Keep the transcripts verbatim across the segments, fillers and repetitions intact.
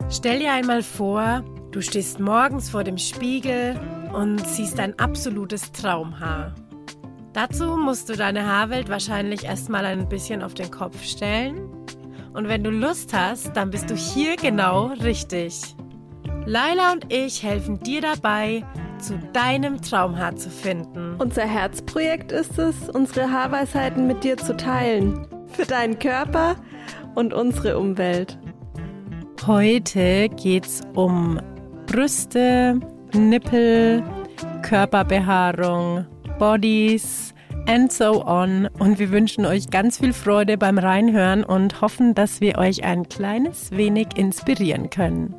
Stell dir einmal vor, du stehst morgens vor dem Spiegel und siehst dein absolutes Traumhaar. Dazu musst du deine Haarwelt wahrscheinlich erstmal ein bisschen auf den Kopf stellen. Und wenn du Lust hast, dann bist du hier genau richtig. Laila und ich helfen dir dabei, zu deinem Traumhaar zu finden. Unser Herzprojekt ist es, unsere Haarweisheiten mit dir zu teilen. Für deinen Körper und unsere Umwelt. Heute geht's um Brüste, Nippel, Körperbehaarung, Bodies and so on. Und wir wünschen euch ganz viel Freude beim Reinhören und hoffen, dass wir euch ein kleines wenig inspirieren können.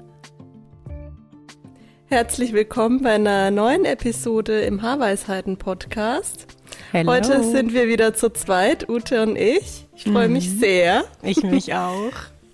Herzlich willkommen bei einer neuen Episode im Haarweisheiten-Podcast. Hello. Heute sind wir wieder zu zweit, Ute und ich. Ich freue mhm. mich sehr. Ich mich auch.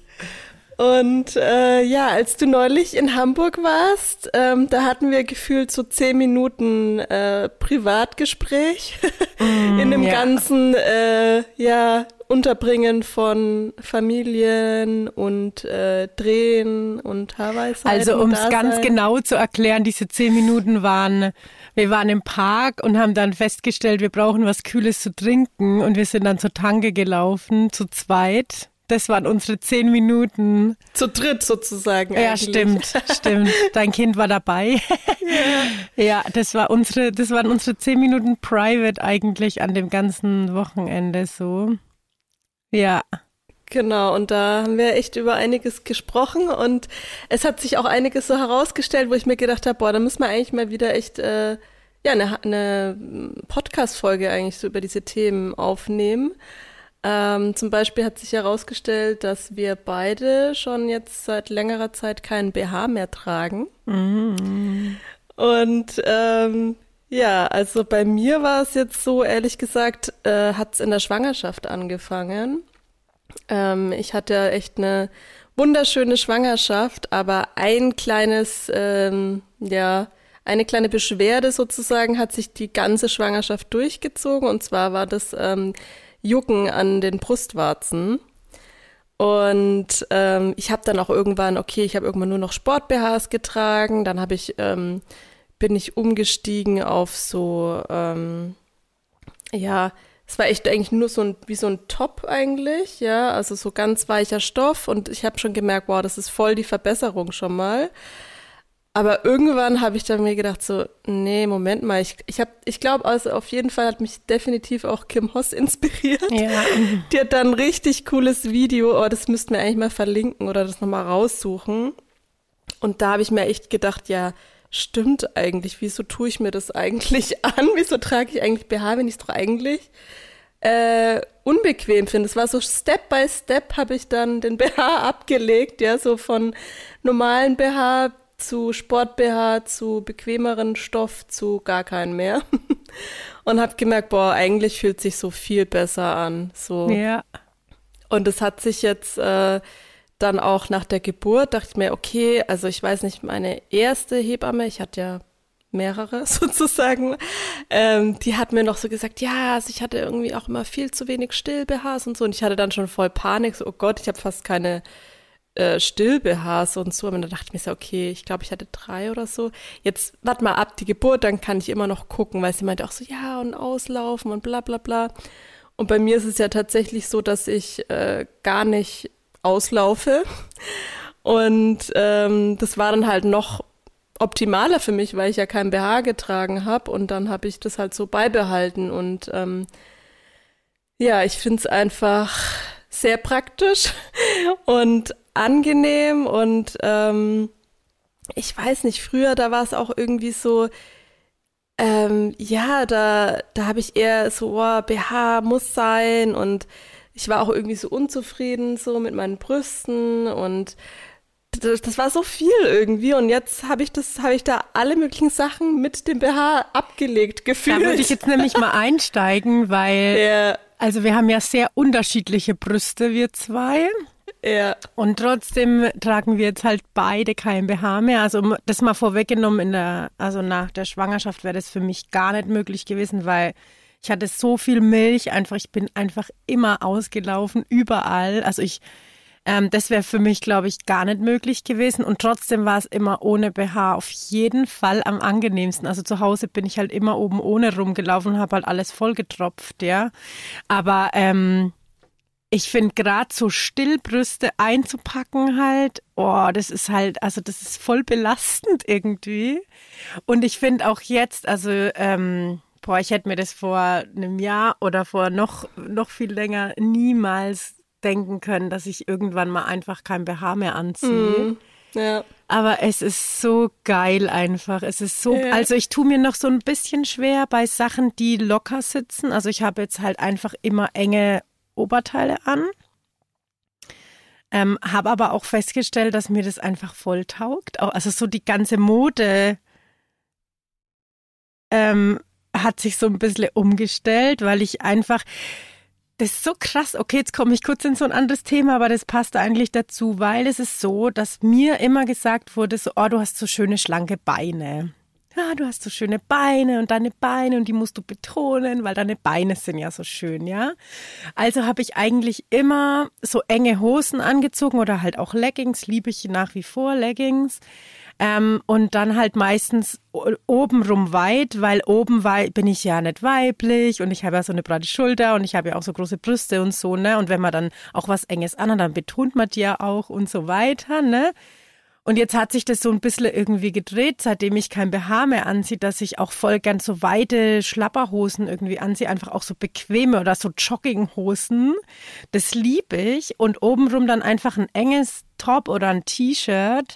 Und äh, ja, als du neulich in Hamburg warst, ähm, da hatten wir gefühlt so zehn Minuten äh, Privatgespräch mm, in dem ja. ganzen äh, ja, Unterbringen von Familien und äh, Drehen und Haarweisheiten. Also um es ganz genau zu erklären, diese zehn Minuten waren, wir waren im Park und haben dann festgestellt, wir brauchen was Kühles zu trinken und wir sind dann zur Tanke gelaufen, zu zweit. Das waren unsere zehn Minuten. Zu dritt sozusagen Ja, eigentlich. stimmt, stimmt. Dein Kind war dabei. Ja, ja das, war unsere, das waren unsere zehn Minuten Private eigentlich an dem ganzen Wochenende so. Ja. Genau, und da haben wir echt über einiges gesprochen und es hat sich auch einiges so herausgestellt, wo ich mir gedacht habe, boah, da müssen wir eigentlich mal wieder echt äh, ja eine, eine Podcast-Folge eigentlich so über diese Themen aufnehmen. Ähm, zum Beispiel hat sich herausgestellt, dass wir beide schon jetzt seit längerer Zeit keinen B H mehr tragen. Mm. Und ähm, ja, also bei mir war es jetzt so, ehrlich gesagt, äh, hat es in der Schwangerschaft angefangen. Ähm, ich hatte echt eine wunderschöne Schwangerschaft, aber ein kleines, ähm, ja, eine kleine Beschwerde sozusagen hat sich die ganze Schwangerschaft durchgezogen. Und zwar war das ähm, Jucken an den Brustwarzen. Und ähm, ich habe dann auch irgendwann, okay, ich habe irgendwann nur noch Sport-B Hs getragen. Dann habe ich, ähm, bin ich umgestiegen auf so, ähm, ja, es war echt eigentlich nur so ein, wie so ein Top eigentlich, ja, also so ganz weicher Stoff. Und ich habe schon gemerkt, wow, das ist voll die Verbesserung schon mal. Aber irgendwann habe ich dann mir gedacht so, nee, Moment mal, ich ich habe, ich glaube, also auf jeden Fall hat mich definitiv auch Kim Hoss inspiriert. Ja. Die hat dann ein richtig cooles Video, oh, das müssten wir eigentlich mal verlinken oder das nochmal raussuchen. Und da habe ich mir echt gedacht, ja, stimmt eigentlich, wieso tue ich mir das eigentlich an? Wieso trage ich eigentlich B H, wenn ich es doch eigentlich äh, unbequem finde? Es war so Step by Step habe ich dann den B H abgelegt, ja, so von normalen B H zu Sport-B H, zu bequemeren Stoff, zu gar keinen mehr. Und habe gemerkt, boah, eigentlich fühlt sich so viel besser an. So. Ja. Und es hat sich jetzt äh, dann auch nach der Geburt, dachte ich mir, okay, also ich weiß nicht, meine erste Hebamme, ich hatte ja mehrere sozusagen, ähm, die hat mir noch so gesagt, ja, also ich hatte irgendwie auch immer viel zu wenig Still-B Hs und so. Und ich hatte dann schon voll Panik, so, oh Gott, ich habe fast keine Äh, Still-B Hs und so, und dann dachte ich mir so, okay, ich glaube, ich hatte drei oder so. Jetzt warte mal ab die Geburt, dann kann ich immer noch gucken, weil sie meinte auch so, ja, und auslaufen und bla bla bla. Und bei mir ist es ja tatsächlich so, dass ich äh, gar nicht auslaufe. Und ähm, das war dann halt noch optimaler für mich, weil ich ja kein B H getragen habe, und dann habe ich das halt so beibehalten. Und ähm, ja, ich finde es einfach sehr praktisch und angenehm und ähm, ich weiß nicht, früher, da war es auch irgendwie so, ähm, ja, da, da habe ich eher so, oh, B H muss sein, und ich war auch irgendwie so unzufrieden so mit meinen Brüsten, und das, das war so viel irgendwie, und jetzt habe ich das, habe ich da alle möglichen Sachen mit dem B H abgelegt gefühlt. Da würde ich jetzt nämlich mal einsteigen, weil ja. Also wir haben ja sehr unterschiedliche Brüste, wir zwei. Ja. Und trotzdem tragen wir jetzt halt beide kein B H mehr. Also das mal vorweggenommen, in der, also nach der Schwangerschaft wäre das für mich gar nicht möglich gewesen, weil ich hatte so viel Milch, einfach, ich bin einfach immer ausgelaufen, überall. Also ich Ähm, das wäre für mich, glaube ich, gar nicht möglich gewesen. Und trotzdem war es immer ohne B H auf jeden Fall am angenehmsten. Also zu Hause bin ich halt immer oben ohne rumgelaufen und habe halt alles vollgetropft, ja. Aber ähm, ich finde gerade so Stillbrüste einzupacken halt, oh, das ist halt, also das ist voll belastend irgendwie. Und ich finde auch jetzt, also ähm, boah, ich hätte mir das vor einem Jahr oder vor noch, noch viel länger niemals denken können, dass ich irgendwann mal einfach kein B H mehr anziehe. Mm, ja. Aber es ist so geil einfach. Es ist so, Ja. also ich tue mir noch so ein bisschen schwer bei Sachen, die locker sitzen. Also ich habe jetzt halt einfach immer enge Oberteile an. Ähm, habe aber auch festgestellt, dass mir das einfach voll taugt. Auch, also so die ganze Mode ähm, hat sich so ein bisschen umgestellt, weil ich einfach, das ist so krass, okay, jetzt komme ich kurz in so ein anderes Thema, aber das passt eigentlich dazu, weil es ist so, dass mir immer gesagt wurde, so, oh, du hast so schöne, schlanke Beine. Ja, du hast so schöne Beine und deine Beine und die musst du betonen, weil deine Beine sind ja so schön, ja. Also habe ich eigentlich immer so enge Hosen angezogen oder halt auch Leggings, liebe ich nach wie vor Leggings. Ähm, und dann halt meistens obenrum weit, weil oben wei- bin ich ja nicht weiblich und ich habe ja so eine breite Schulter und ich habe ja auch so große Brüste und so, ne? Und wenn man dann auch was Enges anhat, dann betont man die ja auch und so weiter, ne? Und jetzt hat sich das so ein bisschen irgendwie gedreht, seitdem ich kein B H mehr anziehe, dass ich auch voll gern so weite Schlapperhosen irgendwie anziehe, einfach auch so bequeme oder so Jogginghosen. Das liebe ich. Und obenrum dann einfach ein enges Top oder ein T-Shirt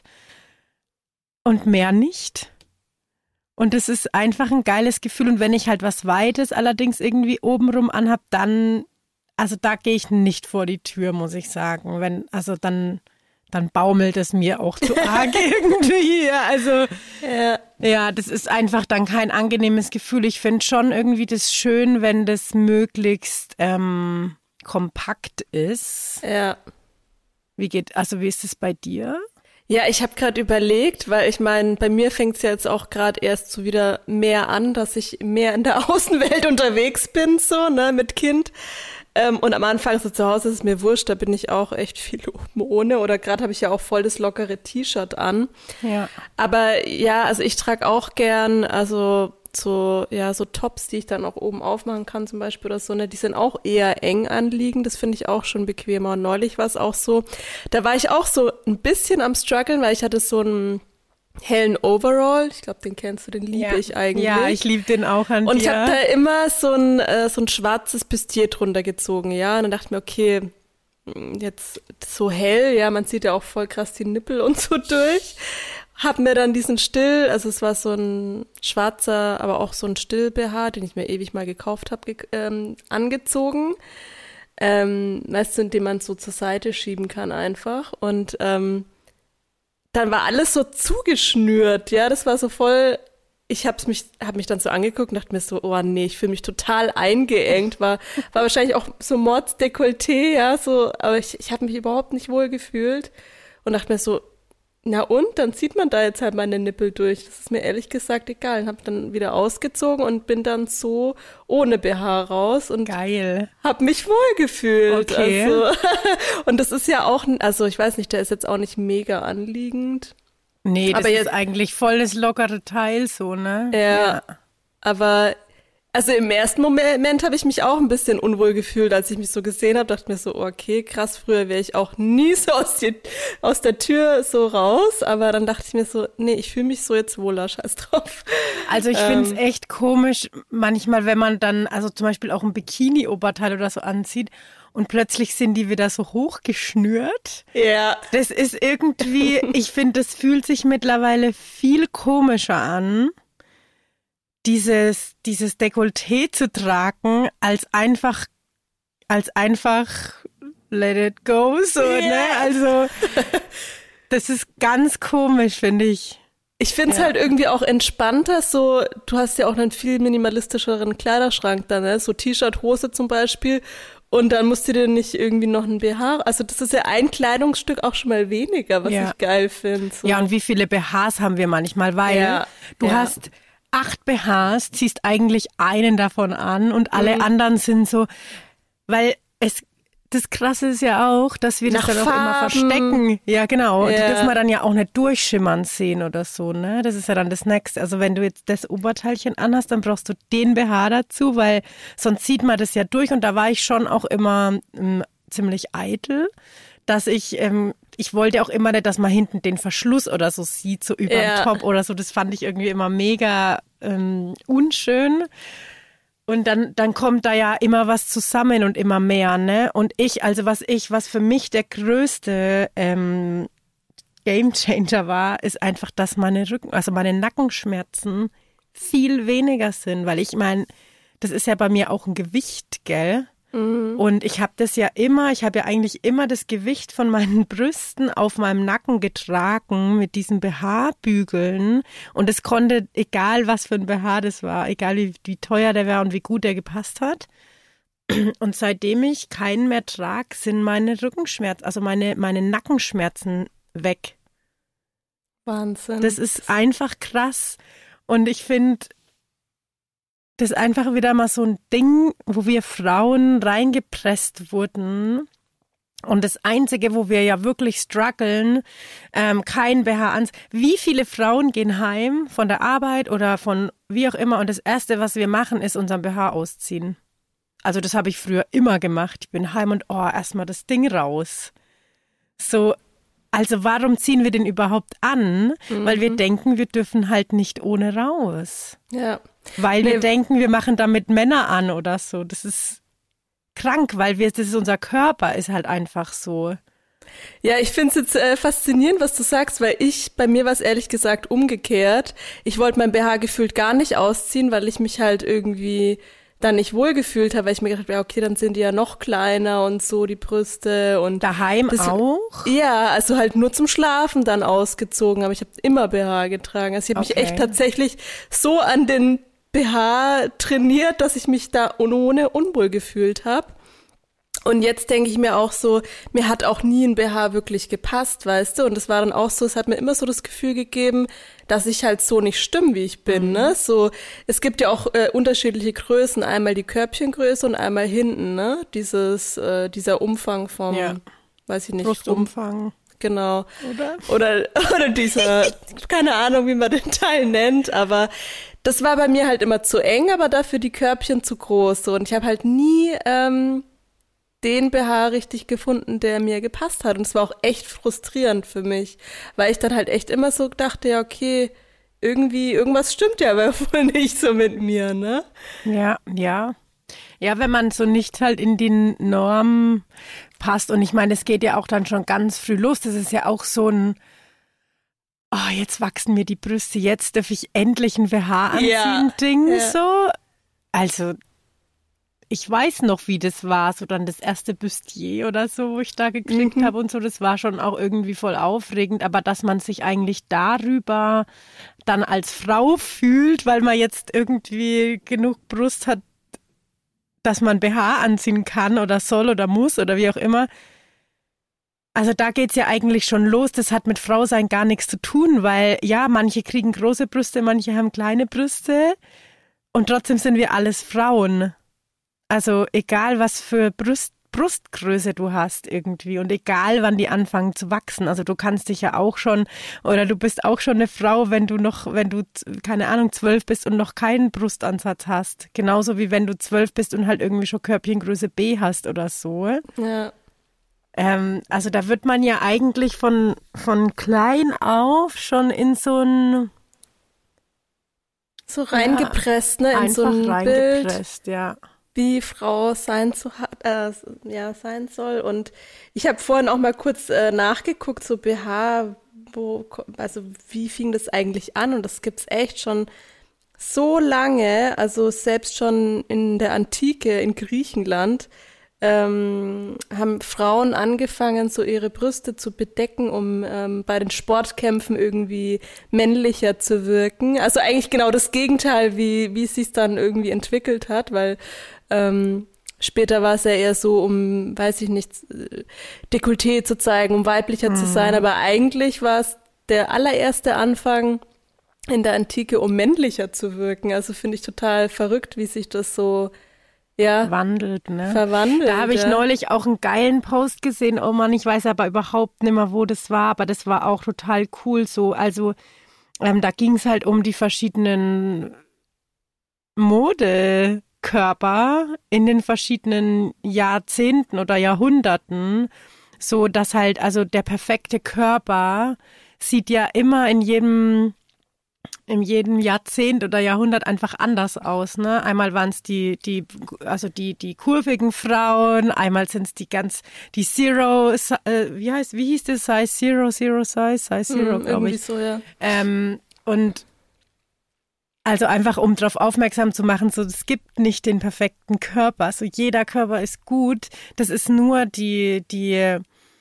und mehr nicht. Und das ist einfach ein geiles Gefühl. Und wenn ich halt was Weites allerdings irgendwie obenrum anhab, dann, also da gehe ich nicht vor die Tür, muss ich sagen. Wenn, also dann... dann baumelt es mir auch zu arg irgendwie. Also Ja. ja, das ist einfach dann kein angenehmes Gefühl. Ich finde schon irgendwie das schön, wenn das möglichst ähm, kompakt ist. Ja. Wie geht, also wie ist es bei dir? Ja, ich habe gerade überlegt, weil ich meine, bei mir fängt es ja jetzt auch gerade erst so wieder mehr an, dass ich mehr in der Außenwelt unterwegs bin, so, ne, mit Kind. Ähm, und am Anfang so zu Hause ist es mir wurscht, da bin ich auch echt viel oben ohne. Oder gerade habe ich ja auch voll das lockere T-Shirt an. Ja. Aber ja, also ich trage auch gern, also so, ja, so Tops, die ich dann auch oben aufmachen kann zum Beispiel oder so, ne, die sind auch eher eng anliegend, das finde ich auch schon bequemer. Und neulich war es auch so, da war ich auch so ein bisschen am struggeln, weil ich hatte so einen hellen Overall, ich glaube, den kennst du, den liebe ja. ich eigentlich. Ja, ich liebe den auch an Und dir. ich habe da immer so ein, äh, so ein schwarzes Bustier drunter gezogen, ja, und dann dachte ich mir, okay, jetzt so hell, ja, man sieht ja auch voll krass die Nippel und so durch. Hab mir dann diesen Still, also es war so ein schwarzer, aber auch so ein Still-B H, den ich mir ewig mal gekauft habe, ge- ähm, angezogen. Ähm, weißt du, in dem man so zur Seite schieben kann einfach. Und ähm, dann war alles so zugeschnürt, ja, das war so voll, ich hab's mich, hab mich dann so angeguckt und dachte mir so, oh nee, ich fühle mich total eingeengt, war, war wahrscheinlich auch so Mordsdekolleté, ja, so, aber ich, ich habe mich überhaupt nicht wohl gefühlt und dachte mir so, na und, dann zieht man da jetzt halt meine Nippel durch. Das ist mir ehrlich gesagt egal. Und hab dann wieder ausgezogen und bin dann so ohne B H raus und Geil. hab mich wohl gefühlt. Okay. Also, und das ist ja auch, also ich weiß nicht, der ist jetzt auch nicht mega anliegend. Nee, das Aber ist jetzt- eigentlich voll das lockere Teil so, ne? Ja. Aber also im ersten Moment habe ich mich auch ein bisschen unwohl gefühlt, als ich mich so gesehen habe, dachte mir so, okay, krass, früher wäre ich auch nie so aus, die, aus der Tür so raus, aber dann dachte ich mir so, nee, ich fühle mich so jetzt wohler, scheiß drauf. Also ich Ähm. finde es echt komisch, manchmal, wenn man dann, also zum Beispiel auch ein Bikini-Oberteil oder so anzieht und plötzlich sind die wieder so hochgeschnürt. Ja. Das ist irgendwie, ich finde, das fühlt sich mittlerweile viel komischer an, dieses, dieses Dekolleté zu tragen, als einfach, als einfach let it go, so, Ja. ne? Also, das ist ganz komisch, finde ich. Ich finde es Ja. halt irgendwie auch entspannter, so, du hast ja auch einen viel minimalistischeren Kleiderschrank da, ne? So T-Shirt, Hose zum Beispiel. Und dann musst du dir nicht irgendwie noch ein B H, also das ist ja ein Kleidungsstück auch schon mal weniger, was Ja. ich geil finde. So. Ja, und wie viele B Hs haben wir manchmal, weil Ja, du ja. hast acht B Hs, ziehst eigentlich einen davon an und alle Mhm. anderen sind so, weil es, das Krasse ist ja auch, dass wir Nach das dann auch immer Farben. verstecken. Ja, genau. Ja. Die dürfen wir dann ja auch nicht durchschimmern sehen oder so, ne? Das ist ja dann das Nächste. Also wenn du jetzt das Oberteilchen anhast, dann brauchst du den B H dazu, weil sonst sieht man das ja durch. Und da war ich schon auch immer ähm, ziemlich eitel, dass ich, ähm, ich wollte auch immer nicht, dass man hinten den Verschluss oder so sieht, so über Ja. dem Top oder so. Das fand ich irgendwie immer mega ähm, unschön. Und dann, dann kommt da ja immer was zusammen und immer mehr, ne? Und ich, also was ich, was für mich der größte ähm, Gamechanger war, ist einfach, dass meine Rücken, also meine Nackenschmerzen viel weniger sind, weil ich meine, das ist ja bei mir auch ein Gewicht, gell? Und ich habe das ja immer, ich habe ja eigentlich immer das Gewicht von meinen Brüsten auf meinem Nacken getragen mit diesen B H-Bügeln. Und es konnte, egal was für ein B H das war, egal wie, wie teuer der war und wie gut der gepasst hat. Und seitdem ich keinen mehr trage, sind meine Rückenschmerzen, also meine, meine Nackenschmerzen weg. Wahnsinn. Das ist einfach krass. Und ich finde, das ist einfach wieder mal so ein Ding, wo wir Frauen reingepresst wurden. Und das Einzige, wo wir ja wirklich strugglen, ähm, kein B H an. Wie viele Frauen gehen heim von der Arbeit oder von wie auch immer und das Erste, was wir machen, ist unseren B H ausziehen. Also das habe ich früher immer gemacht. Ich bin heim und oh, erstmal das Ding raus. So, also warum ziehen wir den überhaupt an? Mhm. Weil wir denken, wir dürfen halt nicht ohne raus. Ja. Weil nee. wir denken, wir machen damit Männer an oder so. Das ist krank, weil wir, das ist unser Körper, ist halt einfach so. Ja, ich finde es jetzt äh, faszinierend, was du sagst, weil ich, bei mir war es ehrlich gesagt umgekehrt. Ich wollte mein B H gefühlt gar nicht ausziehen, weil ich mich halt irgendwie dann nicht wohlgefühlt habe, weil ich mir gedacht habe, ja, okay, dann sind die ja noch kleiner und so, die Brüste und daheim das, auch? Ja, also halt nur zum Schlafen dann ausgezogen, aber ich habe immer B H getragen. Also ich habe Okay. mich echt tatsächlich so an den B H trainiert, dass ich mich da ohne unwohl gefühlt habe. Und jetzt denke ich mir auch so, mir hat auch nie ein B H wirklich gepasst, weißt du? Und es war dann auch so, es hat mir immer so das Gefühl gegeben, dass ich halt so nicht stimme, wie ich bin, mhm. ne? So, es gibt ja auch äh, unterschiedliche Größen, einmal die Körbchengröße und einmal hinten, ne? Dieses, äh, dieser Umfang vom, ja. weiß ich nicht. Brustumfang. Genau. Oder? Oder, oder dieser, keine Ahnung, wie man den Teil nennt, aber das war bei mir halt immer zu eng, aber dafür die Körbchen zu groß. So. Und ich habe halt nie ähm, den B H richtig gefunden, der mir gepasst hat. Und es war auch echt frustrierend für mich, weil ich dann halt echt immer so dachte, ja, okay, irgendwie, irgendwas stimmt ja aber wohl nicht so mit mir, ne? Ja, ja. Ja, wenn man so nicht halt in die Norm passt. Und ich meine, es geht ja auch dann schon ganz früh los. Das ist ja auch so ein, oh, jetzt wachsen mir die Brüste, jetzt darf ich endlich ein B H anziehen, ja, Ding ja. so. Also, ich weiß noch, wie das war, so dann das erste Bustier oder so, wo ich da gekriegt mhm. habe und so, das war schon auch irgendwie voll aufregend, aber dass man sich eigentlich darüber dann als Frau fühlt, weil man jetzt irgendwie genug Brust hat, dass man B H anziehen kann oder soll oder muss oder wie auch immer. Also da geht's ja eigentlich schon los, das hat mit Frausein gar nichts zu tun, weil ja, manche kriegen große Brüste, manche haben kleine Brüste und trotzdem sind wir alles Frauen. Also egal, was für Brust, Brustgröße du hast irgendwie und egal, wann die anfangen zu wachsen. Also du kannst dich ja auch schon, oder du bist auch schon eine Frau, wenn du noch, wenn du, keine Ahnung, zwölf bist und noch keinen Brustansatz hast. Genauso wie wenn du zwölf bist und halt irgendwie schon Körbchengröße B hast oder so. Ja. Ähm, also da wird man ja eigentlich von, von klein auf schon in so ein so reingepresst, ja, ne, in so ein reingepresst, Bild. Ja. Wie Frau sein zu äh, ja sein soll. Und ich habe vorhin auch mal kurz äh, nachgeguckt, so B H, wo, also wie fing das eigentlich an? Und das gibt's echt schon so lange, also selbst schon in der Antike in Griechenland ähm, haben Frauen angefangen, so ihre Brüste zu bedecken, um ähm, bei den Sportkämpfen irgendwie männlicher zu wirken. Also eigentlich genau das Gegenteil, wie wie es sich dann irgendwie entwickelt hat, weil ähm, später war es ja eher so, um, weiß ich nicht, Dekolleté zu zeigen, um weiblicher mhm. zu sein, aber eigentlich war es der allererste Anfang in der Antike, um männlicher zu wirken. Also finde ich total verrückt, wie sich das so ja, wandelt, ne? verwandelt. Da habe ich ja. neulich auch einen geilen Post gesehen. Oh Mann, ich weiß aber überhaupt nicht mehr, wo das war, aber das war auch total cool so. Also ähm, da ging es halt um die verschiedenen Modekörper in den verschiedenen Jahrzehnten oder Jahrhunderten. So, dass halt, also der perfekte Körper sieht ja immer in jedem in jedem Jahrzehnt oder Jahrhundert einfach anders aus, ne? Einmal waren es die, die, also die, die kurvigen Frauen, einmal sind es die ganz, die Zero, äh, wie heißt, wie hieß das? Size Zero, Zero Size, Size Zero, hm, glaube ich. So, ja. Ähm, und also einfach, um darauf aufmerksam zu machen, so, es gibt nicht den perfekten Körper, so jeder Körper ist gut, das ist nur die, die,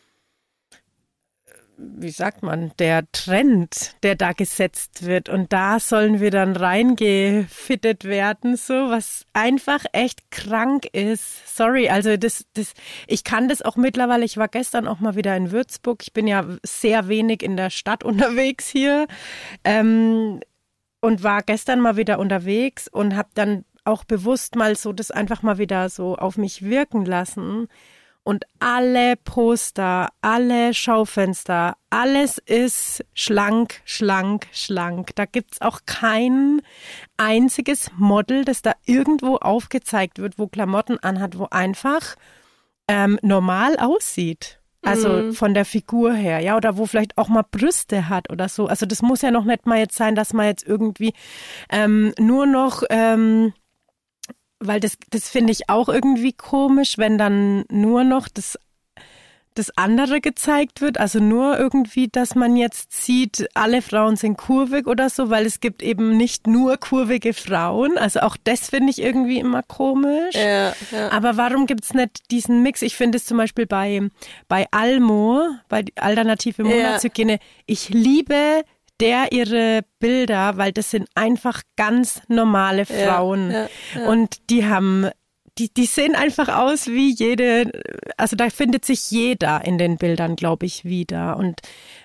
wie sagt man, der Trend, der da gesetzt wird. Und da sollen wir dann reingefittet werden, so, was einfach echt krank ist. Sorry, also das, das, ich kann das auch mittlerweile, ich war gestern auch mal wieder in Würzburg, ich bin ja sehr wenig in der Stadt unterwegs hier, ähm, und war gestern mal wieder unterwegs und habe dann auch bewusst mal so das einfach mal wieder so auf mich wirken lassen. Und alle Poster, alle Schaufenster, alles ist schlank, schlank, schlank. Da gibt's auch kein einziges Model, das da irgendwo aufgezeigt wird, wo Klamotten anhat, wo einfach ähm, normal aussieht. Also Mhm. von der Figur her, ja, oder wo vielleicht auch mal Brüste hat oder so. Also das muss ja noch nicht mal jetzt sein, dass man jetzt irgendwie ähm, nur noch... Ähm, Weil das, das finde ich auch irgendwie komisch, wenn dann nur noch das, das andere gezeigt wird. Also nur irgendwie, dass man jetzt sieht, alle Frauen sind kurvig oder so, weil es gibt eben nicht nur kurvige Frauen. Also auch das finde ich irgendwie immer komisch. Ja, ja. Aber warum gibt's nicht diesen Mix? Ich finde es zum Beispiel bei, bei Almo, bei Alternative Monatshygiene, ich liebe der ihre Bilder, weil das sind einfach ganz normale Frauen. Ja, ja, ja. Und die haben, die, die sehen einfach aus wie jede, also da findet sich jeder in den Bildern, glaube ich, wieder. Und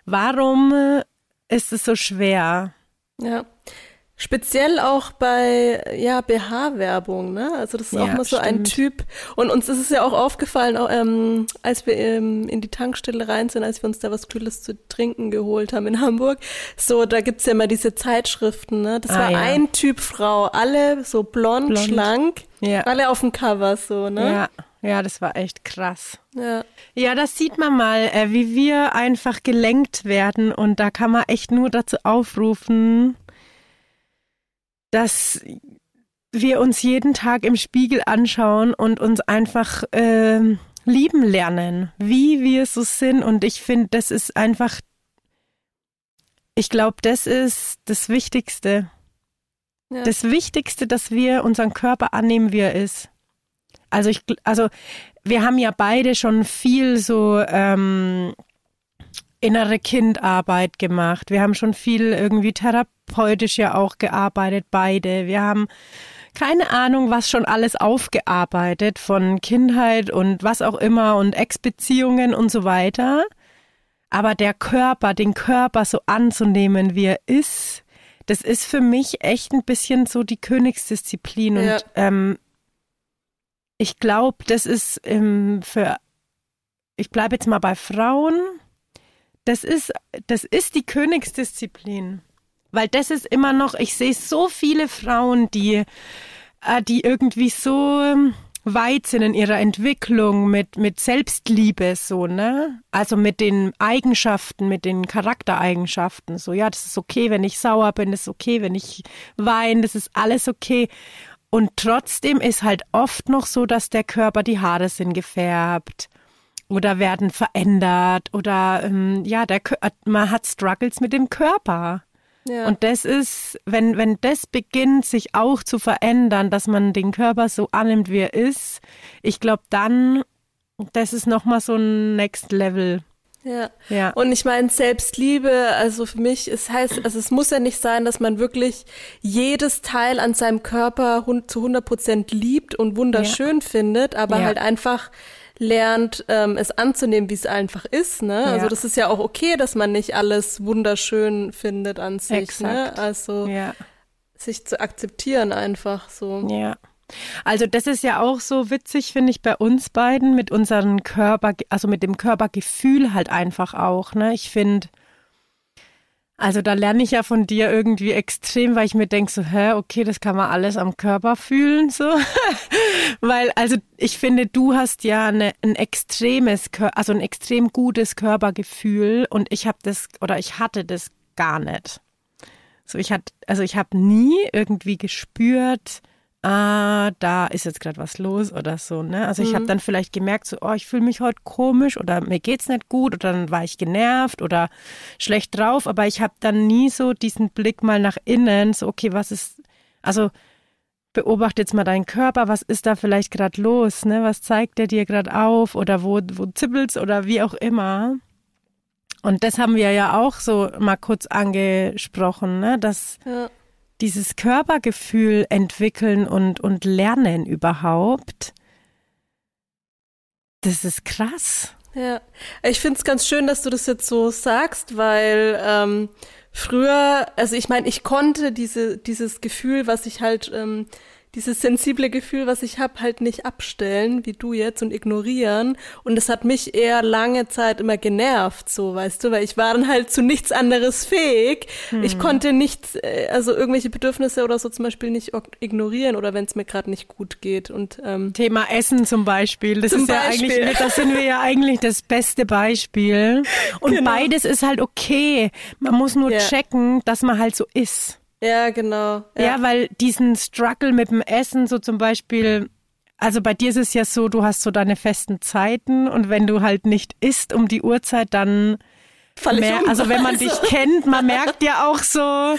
warum ist es so schwer? Ja. Speziell auch bei, ja, B H-Werbung, ne? Also das ist Ja, auch mal so ein stimmt. Typ. Und uns ist es ja auch aufgefallen, auch, ähm, als wir ähm, in die Tankstelle rein sind, als wir uns da was Kühles zu trinken geholt haben in Hamburg. So, da gibt's ja immer diese Zeitschriften, ne? Das Ah, war ja. ein Typ Frau, alle so blond, Blond. schlank, Ja. alle auf dem Cover so, ne? Ja, ja, das war echt krass. Ja. Ja, das sieht man mal, äh, wie wir einfach gelenkt werden. Und da kann man echt nur dazu aufrufen, dass wir uns jeden Tag im Spiegel anschauen und uns einfach ähm, lieben lernen, wie wir so sind. Und ich finde, das ist einfach, ich glaube, das ist das Wichtigste. Ja. Das Wichtigste, dass wir unseren Körper annehmen, wie er ist. Also ich, also wir haben ja beide schon viel so ähm, innere Kindarbeit gemacht. Wir haben schon viel irgendwie therapeutisch ja auch gearbeitet, beide. Wir haben keine Ahnung, was schon alles aufgearbeitet von Kindheit und was auch immer und Ex-Beziehungen und so weiter. Aber der Körper, den Körper so anzunehmen, wie er ist, das ist für mich echt ein bisschen so die Königsdisziplin. Ja. Und ähm, ich glaube, das ist ähm, für, ich bleibe jetzt mal bei Frauen, das ist, das ist die Königsdisziplin. Weil das ist immer noch, ich sehe so viele Frauen, die, äh, die irgendwie so weit sind in ihrer Entwicklung mit, mit Selbstliebe, so, ne? Also mit den Eigenschaften, mit den Charaktereigenschaften. So, ja, das ist okay, wenn ich sauer bin, das ist okay, wenn ich weine, das ist alles okay. Und trotzdem ist halt oft noch so, dass der Körper, die Haare sind gefärbt oder werden verändert oder ähm, ja, der, man hat Struggles mit dem Körper. Ja. Und das ist, wenn, wenn das beginnt, sich auch zu verändern, dass man den Körper so annimmt, wie er ist, ich glaube dann, das ist nochmal so ein Next Level. Ja. Ja. Und ich meine, Selbstliebe, also für mich, es heißt, also es muss ja nicht sein, dass man wirklich jedes Teil an seinem Körper hund- zu hundert Prozent liebt und wunderschön findet, aber Ja. halt einfach lernt, ähm, es anzunehmen, wie es einfach ist, ne? Ja. Also das ist ja auch okay, dass man nicht alles wunderschön findet an sich, Exakt. ne? Also Ja, sich zu akzeptieren einfach so. ja. Also das ist ja auch so witzig, finde ich, bei uns beiden mit unseren Körper, also mit dem Körpergefühl halt einfach auch, ne? Ich finde, also da lerne ich ja von dir irgendwie extrem, weil ich mir denke so, hä, okay, das kann man alles am Körper fühlen, so. Weil, also ich finde, du hast ja eine, ein extremes, also ein extrem gutes Körpergefühl und ich habe das, oder ich hatte das gar nicht. So, ich hatte, also ich habe nie irgendwie gespürt, ah, da ist jetzt gerade was los oder so, ne? Also ich mhm. habe dann vielleicht gemerkt, so, oh, ich fühle mich heute komisch oder mir geht's nicht gut oder dann war ich genervt oder schlecht drauf, aber ich habe dann nie so diesen Blick mal nach innen, so, okay, was ist, also beobachte jetzt mal deinen Körper, was ist da vielleicht gerade los, ne? Was zeigt der dir gerade auf oder wo, wo zippelt's oder wie auch immer. Und das haben wir ja auch so mal kurz angesprochen, ne? Dass ja. dieses Körpergefühl entwickeln und, und lernen überhaupt, das ist krass. Ja, ich finde es ganz schön, dass du das jetzt so sagst, weil ähm, früher, also ich meine, ich konnte diese dieses Gefühl, was ich halt, ähm, dieses sensible Gefühl, was ich habe, halt nicht abstellen, wie du jetzt, und ignorieren. Und das hat mich eher lange Zeit immer genervt, so, weißt du, weil ich war dann halt zu nichts anderes fähig. Hm. Ich konnte nicht, also irgendwelche Bedürfnisse oder so zum Beispiel nicht ignorieren oder wenn es mir gerade nicht gut geht. Und ähm, Thema Essen zum Beispiel, das zum ist ja Beispiel. eigentlich, das sind wir ja eigentlich das beste Beispiel. Und genau. beides ist halt okay. Man muss nur ja. checken, dass man halt so ist. Ja, genau. Ja. ja, weil diesen Struggle mit dem Essen, so zum Beispiel, also bei dir ist es ja so, du hast so deine festen Zeiten und wenn du halt nicht isst um die Uhrzeit, dann fall ich mehr, um. Also wenn man also. dich kennt, man merkt ja auch so,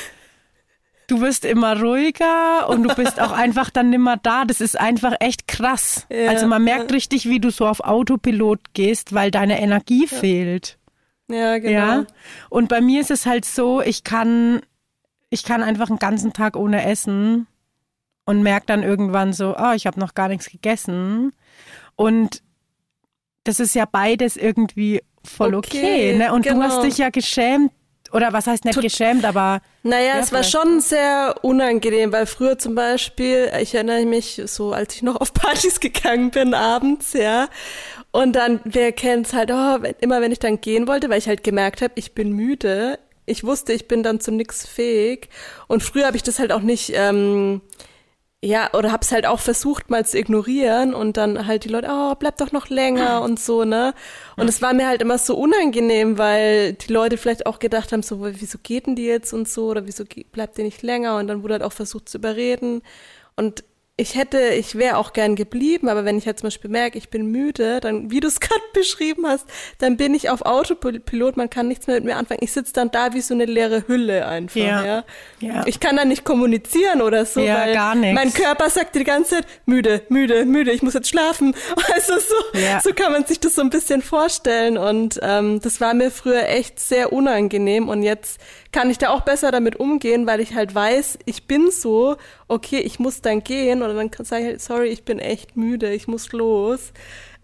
du wirst immer ruhiger und du bist auch einfach dann nimmer da. Das ist einfach echt krass. Ja, also man merkt ja. richtig, wie du so auf Autopilot gehst, weil deine Energie ja. fehlt. Ja, genau. Ja? Und bei mir ist es halt so, ich kann Ich kann einfach einen ganzen Tag ohne essen und merke dann irgendwann so, oh, ich habe noch gar nichts gegessen. Und das ist ja beides irgendwie voll okay, okay ne? Und genau. du hast dich ja geschämt, oder was heißt nicht Tut, geschämt, aber... Naja, ja, es war schon sehr unangenehm, weil früher zum Beispiel, ich erinnere mich so, als ich noch auf Partys gegangen bin abends, ja, und dann, wer kennt's halt, oh, immer wenn ich dann gehen wollte, weil ich halt gemerkt habe, ich bin müde, ich wusste, ich bin dann zu nichts fähig. Und früher habe ich das halt auch nicht, ähm, ja, oder habe es halt auch versucht mal zu ignorieren und dann halt die Leute, oh, bleib doch noch länger und so, ne? Und es war mir halt immer so unangenehm, weil die Leute vielleicht auch gedacht haben, so, wieso geht denn die jetzt und so, oder wieso bleibt die nicht länger? Und dann wurde halt auch versucht zu überreden. Und ich hätte, ich wäre auch gern geblieben, aber wenn ich halt zum Beispiel merke, ich bin müde, dann, wie du es gerade beschrieben hast, dann bin ich auf Autopilot, man kann nichts mehr mit mir anfangen. Ich sitze dann da wie so eine leere Hülle einfach, ja. ja. ja. Ich kann dann nicht kommunizieren oder so, ja, weil gar nichts. Mein Körper sagt die ganze Zeit, müde, müde, müde, ich muss jetzt schlafen. Also so, ja. so kann man sich das so ein bisschen vorstellen und ähm, das war mir früher echt sehr unangenehm und jetzt kann ich da auch besser damit umgehen, weil ich halt weiß, ich bin so, okay, ich muss dann gehen oder dann sage ich halt, sorry, ich bin echt müde, ich muss los.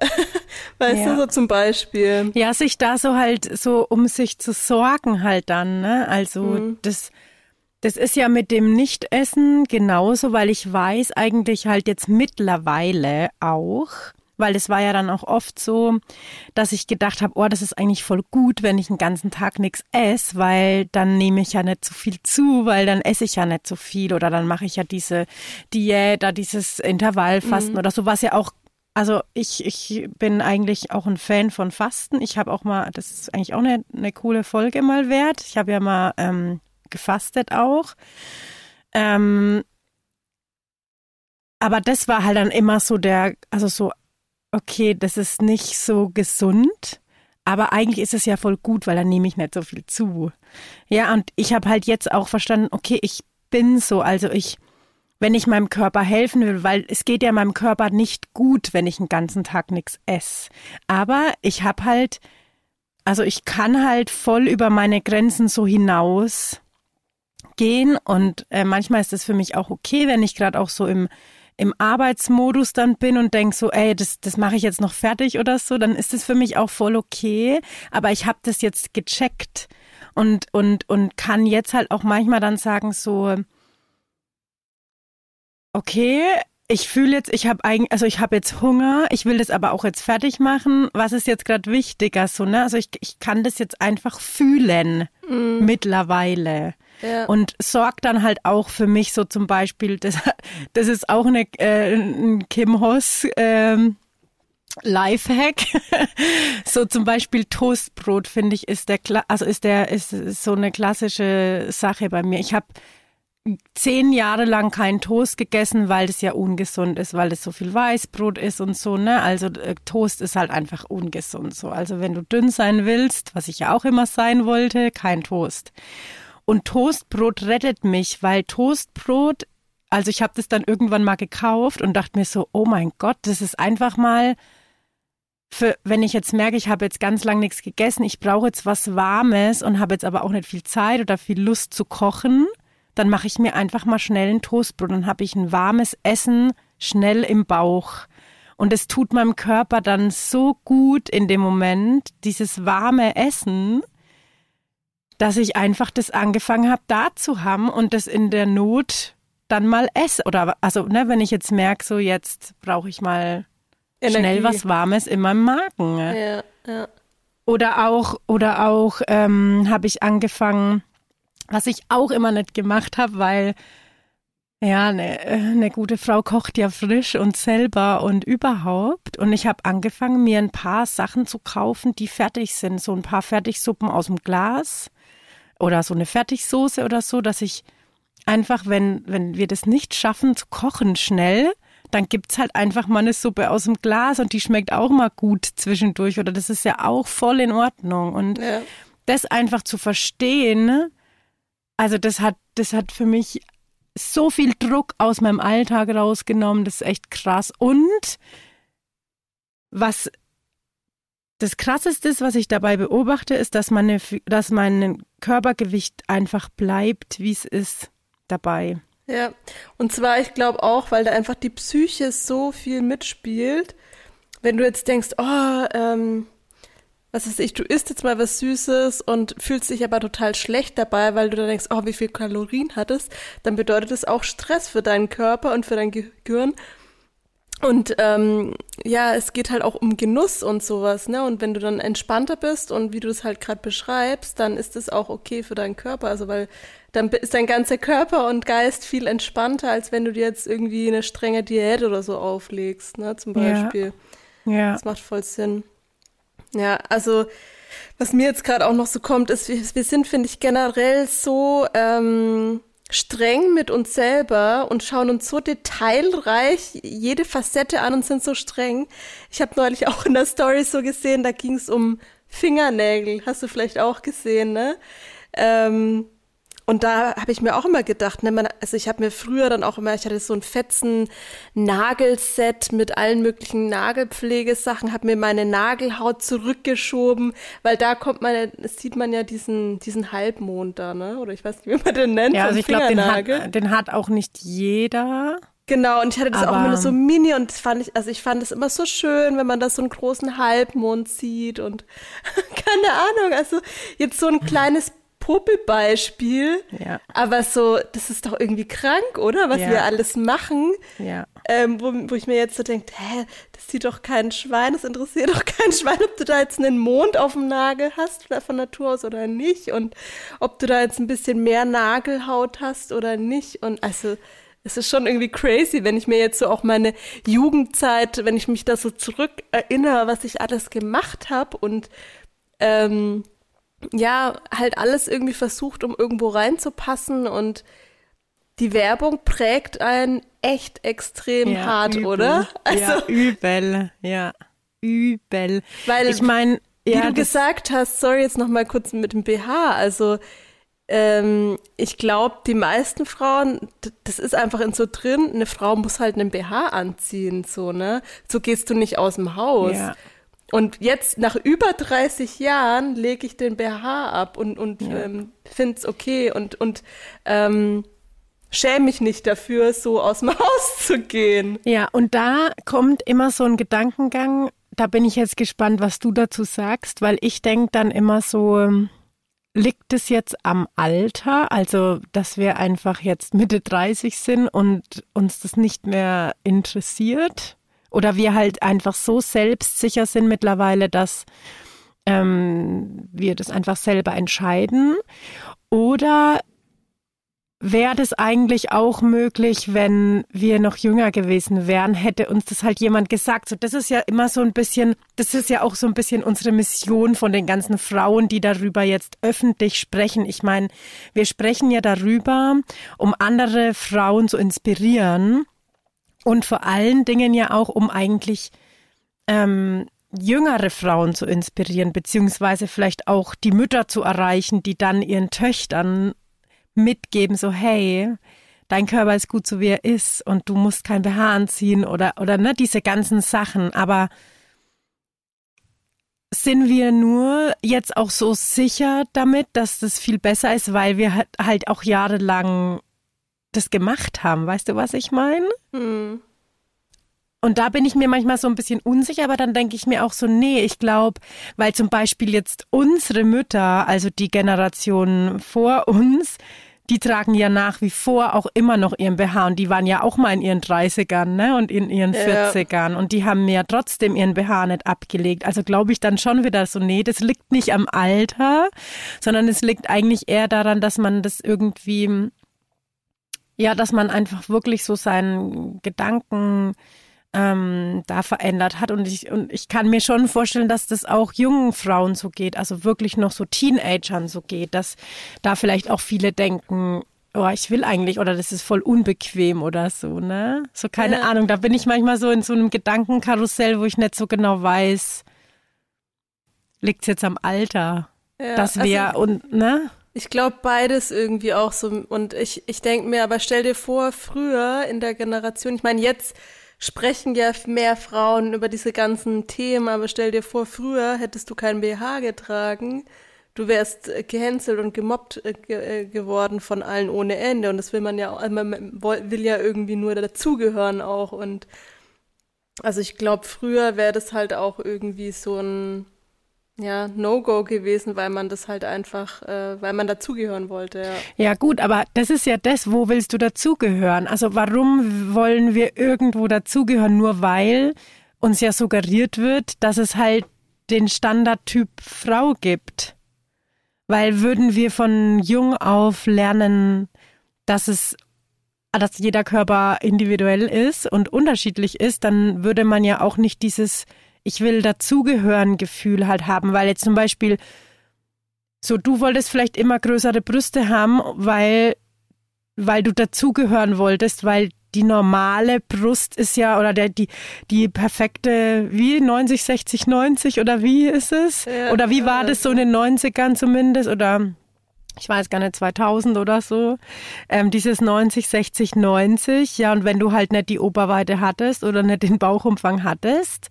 Weißt ja. du, so zum Beispiel. Ja, sich da so halt so um sich zu sorgen halt dann, ne? Also mhm. das, das ist ja mit dem Nichtessen genauso, weil ich weiß eigentlich halt jetzt mittlerweile auch, weil es war ja dann auch oft so, dass ich gedacht habe, oh, das ist eigentlich voll gut, wenn ich einen ganzen Tag nichts esse, weil dann nehme ich ja nicht so viel zu, weil dann esse ich ja nicht so viel oder dann mache ich ja diese Diät oder dieses Intervallfasten mhm. oder so, was ja auch, also ich, ich bin eigentlich auch ein Fan von Fasten. Ich habe auch mal, das ist eigentlich auch eine, eine coole Folge mal wert. Ich habe ja mal ähm, gefastet auch. Ähm, aber das war halt dann immer so der, also so, okay, das ist nicht so gesund, aber eigentlich ist es ja voll gut, weil dann nehme ich nicht so viel zu. Ja, und ich habe halt jetzt auch verstanden, okay, ich bin so, also ich, wenn ich meinem Körper helfen will, weil es geht ja meinem Körper nicht gut, wenn ich einen ganzen Tag nichts esse. Aber ich habe halt, also ich kann halt voll über meine Grenzen so hinaus gehen und äh, manchmal ist es für mich auch okay, wenn ich gerade auch so im im Arbeitsmodus dann bin und denke so, ey, das, das mache ich jetzt noch fertig oder so, dann ist das für mich auch voll okay. Aber ich habe das jetzt gecheckt und, und, und kann jetzt halt auch manchmal dann sagen so, okay, ich fühle jetzt, ich habe eigentlich, also ich habe jetzt Hunger, ich will das aber auch jetzt fertig machen. Was ist jetzt gerade wichtiger so, ne? Also ich, ich kann das jetzt einfach fühlen mm. mittlerweile. Ja. Und sorgt dann halt auch für mich so zum Beispiel, das, das ist auch eine, äh, ein Kim Hoss ähm, Lifehack. So zum Beispiel Toastbrot, finde ich, ist der, also ist der, ist, ist so eine klassische Sache bei mir. Ich habe zehn Jahre lang keinen Toast gegessen, weil das ja ungesund ist, weil das so viel Weißbrot ist und so, ne? Also äh, Toast ist halt einfach ungesund so. Also wenn du dünn sein willst, was ich ja auch immer sein wollte, kein Toast. Und Toastbrot rettet mich, weil Toastbrot, also ich habe das dann irgendwann mal gekauft und dachte mir so, oh mein Gott, das ist einfach mal für, wenn ich jetzt merke, ich habe jetzt ganz lang nichts gegessen, ich brauche jetzt was Warmes und habe jetzt aber auch nicht viel Zeit oder viel Lust zu kochen, dann mache ich mir einfach mal schnell ein Toastbrot. Dann habe ich ein warmes Essen schnell im Bauch. Und es tut meinem Körper dann so gut in dem Moment, dieses warme Essen, dass ich einfach das angefangen habe, da zu haben und das in der Not dann mal esse. Oder also, ne, wenn ich jetzt merke, so jetzt brauche ich mal Energie. Schnell was Warmes in meinem Magen. Ja, ja. Oder auch, oder auch ähm, habe ich angefangen, was ich auch immer nicht gemacht habe, weil ja, eine, eine gute Frau kocht ja frisch und selber und überhaupt. Und ich habe angefangen, mir ein paar Sachen zu kaufen, die fertig sind. So ein paar Fertigsuppen aus dem Glas oder so eine Fertigsoße oder so, dass ich einfach, wenn, wenn wir das nicht schaffen zu kochen schnell, dann gibt's halt einfach mal eine Suppe aus dem Glas und die schmeckt auch mal gut zwischendurch. Oder das ist ja auch voll in Ordnung. Und ja. das einfach zu verstehen, also das hat, das hat für mich so viel Druck aus meinem Alltag rausgenommen, das ist echt krass. Und was das Krasseste ist, was ich dabei beobachte, ist, dass meine, dass mein Körpergewicht einfach bleibt, wie es ist, dabei. Ja, und zwar, ich glaube auch, weil da einfach die Psyche so viel mitspielt. Wenn du jetzt denkst, oh, ähm, was weiß ich, du isst jetzt mal was Süßes und fühlst dich aber total schlecht dabei, weil du dann denkst, oh, wie viel Kalorien hattest, dann bedeutet das auch Stress für deinen Körper und für dein Gehirn. Und ähm, ja, es geht halt auch um Genuss und sowas, ne? Und wenn du dann entspannter bist und wie du es halt gerade beschreibst, dann ist es auch okay für deinen Körper. Also weil dann ist dein ganzer Körper und Geist viel entspannter, als wenn du dir jetzt irgendwie eine strenge Diät oder so auflegst, ne? Zum Beispiel. Ja. Ja. Das macht voll Sinn. Ja, also was mir jetzt gerade auch noch so kommt, ist, wir, wir sind, finde ich, generell so ähm, streng mit uns selber und schauen uns so detailreich jede Facette an und sind so streng. Ich habe neulich auch in der Story so gesehen, da ging es um Fingernägel, hast du vielleicht auch gesehen, ne? Ähm, Und da habe ich mir auch immer gedacht, ne, man, also ich habe mir früher dann auch immer, ich hatte so ein fetzen Nagelset mit allen möglichen Nagelpflegesachen, habe mir meine Nagelhaut zurückgeschoben, weil da kommt man, sieht man ja diesen diesen Halbmond da, ne? Oder ich weiß nicht, wie man den nennt. Ja, also ich glaube, den hat, den hat auch nicht jeder. Genau, und ich hatte das aber auch immer so mini und das fand ich, also ich fand es immer so schön, wenn man da so einen großen Halbmond sieht und keine Ahnung, also jetzt so ein kleines Popelbeispiel, ja. aber so, das ist doch irgendwie krank, oder? Was ja. wir alles machen, ja. ähm, wo, wo ich mir jetzt so denke, hä, das sieht doch kein Schwein, das interessiert doch kein Schwein, ob du da jetzt einen Mond auf dem Nagel hast, von Natur aus oder nicht und ob du da jetzt ein bisschen mehr Nagelhaut hast oder nicht und also es ist schon irgendwie crazy, wenn ich mir jetzt so auch meine Jugendzeit, wenn ich mich da so zurück erinnere, was ich alles gemacht habe und ähm, ja, halt alles irgendwie versucht, um irgendwo reinzupassen und die Werbung prägt einen echt extrem ja, hart, übel. oder? Also, ja, übel, ja, übel. Weil, ich meine, wie ja, du gesagt hast, sorry, jetzt noch mal kurz mit dem B H, also ähm, ich glaube, die meisten Frauen, das ist einfach in so drin, eine Frau muss halt einen B H anziehen, so, ne? So gehst du nicht aus dem Haus. Ja. Und jetzt, nach über dreißig Jahren, lege ich den B H ab und, und ja. ähm, finde es okay und, und ähm, schäme mich nicht dafür, so aus dem Haus zu gehen. Ja, und da kommt immer so ein Gedankengang, da bin ich jetzt gespannt, was du dazu sagst, weil ich denke dann immer so, liegt es jetzt am Alter, also dass wir einfach jetzt Mitte dreißig sind und uns das nicht mehr interessiert? Oder wir halt einfach so selbstsicher sind mittlerweile, dass ähm, wir das einfach selber entscheiden? Oder wäre das eigentlich auch möglich, wenn wir noch jünger gewesen wären, hätte uns das halt jemand gesagt. So, das ist ja immer so ein bisschen, das ist ja auch so ein bisschen unsere Mission von den ganzen Frauen, die darüber jetzt öffentlich sprechen. Ich meine, wir sprechen ja darüber, um andere Frauen zu inspirieren und vor allen Dingen ja auch, um eigentlich ähm, jüngere Frauen zu inspirieren, beziehungsweise vielleicht auch die Mütter zu erreichen, die dann ihren Töchtern mitgeben, so hey, dein Körper ist gut so wie er ist und du musst kein B H anziehen oder, oder ne, diese ganzen Sachen. Aber sind wir nur jetzt auch so sicher damit, dass das viel besser ist, weil wir halt auch jahrelang das gemacht haben? Weißt du, was ich meine? Hm. Und da bin ich mir manchmal so ein bisschen unsicher, aber dann denke ich mir auch so, nee, ich glaube, weil zum Beispiel jetzt unsere Mütter, also die Generation vor uns, die tragen ja nach wie vor auch immer noch ihren B H und die waren ja auch mal in ihren dreißigern, ne, und in ihren vierzigern und die haben ja trotzdem ihren B H nicht abgelegt. Also glaube ich dann schon wieder so, nee, das liegt nicht am Alter, sondern es liegt eigentlich eher daran, dass man das irgendwie, ja, dass man einfach wirklich so seinen Gedanken ähm, da verändert hat und ich, und ich kann mir schon vorstellen, dass das auch jungen Frauen so geht, also wirklich noch so Teenagern so geht, dass da vielleicht auch viele denken, oh, ich will eigentlich oder das ist voll unbequem oder so, ne? So keine Ja. Ahnung, da bin ich manchmal so in so einem Gedankenkarussell, wo ich nicht so genau weiß, liegt es jetzt am Alter, Ja, dass wir also, und, ne? ich glaube beides irgendwie auch so und ich, ich denke mir, aber stell dir vor, früher in der Generation, ich meine jetzt sprechen ja mehr Frauen über diese ganzen Themen, aber stell dir vor, früher hättest du kein B H getragen, du wärst äh, gehänselt und gemobbt äh, ge äh, geworden von allen ohne Ende und das will man ja auch, also man woll- will ja irgendwie nur dazugehören auch und also ich glaube, früher wäre das halt auch irgendwie so ein ja, No-Go gewesen, weil man das halt einfach, äh, weil man dazugehören wollte, ja. Ja gut, aber das ist ja das, wo willst du dazugehören? Also warum wollen wir irgendwo dazugehören? Nur weil uns ja suggeriert wird, dass es halt den Standardtyp Frau gibt. Weil würden wir von jung auf lernen, dass es, dass jeder Körper individuell ist und unterschiedlich ist, dann würde man ja auch nicht dieses Ich will dazugehören Gefühl halt haben, weil jetzt zum Beispiel so, du wolltest vielleicht immer größere Brüste haben, weil, weil du dazugehören wolltest, weil die normale Brust ist ja, oder der, die, die perfekte, wie neunzig, sechzig, neunzig oder wie ist es? Ja, Oder wie war ja, das so in den neunzigern zumindest? Oder ich weiß gar nicht, zweitausend oder so, ähm, dieses neunzig, sechzig, neunzig, ja, und wenn du halt nicht die Oberweite hattest oder nicht den Bauchumfang hattest,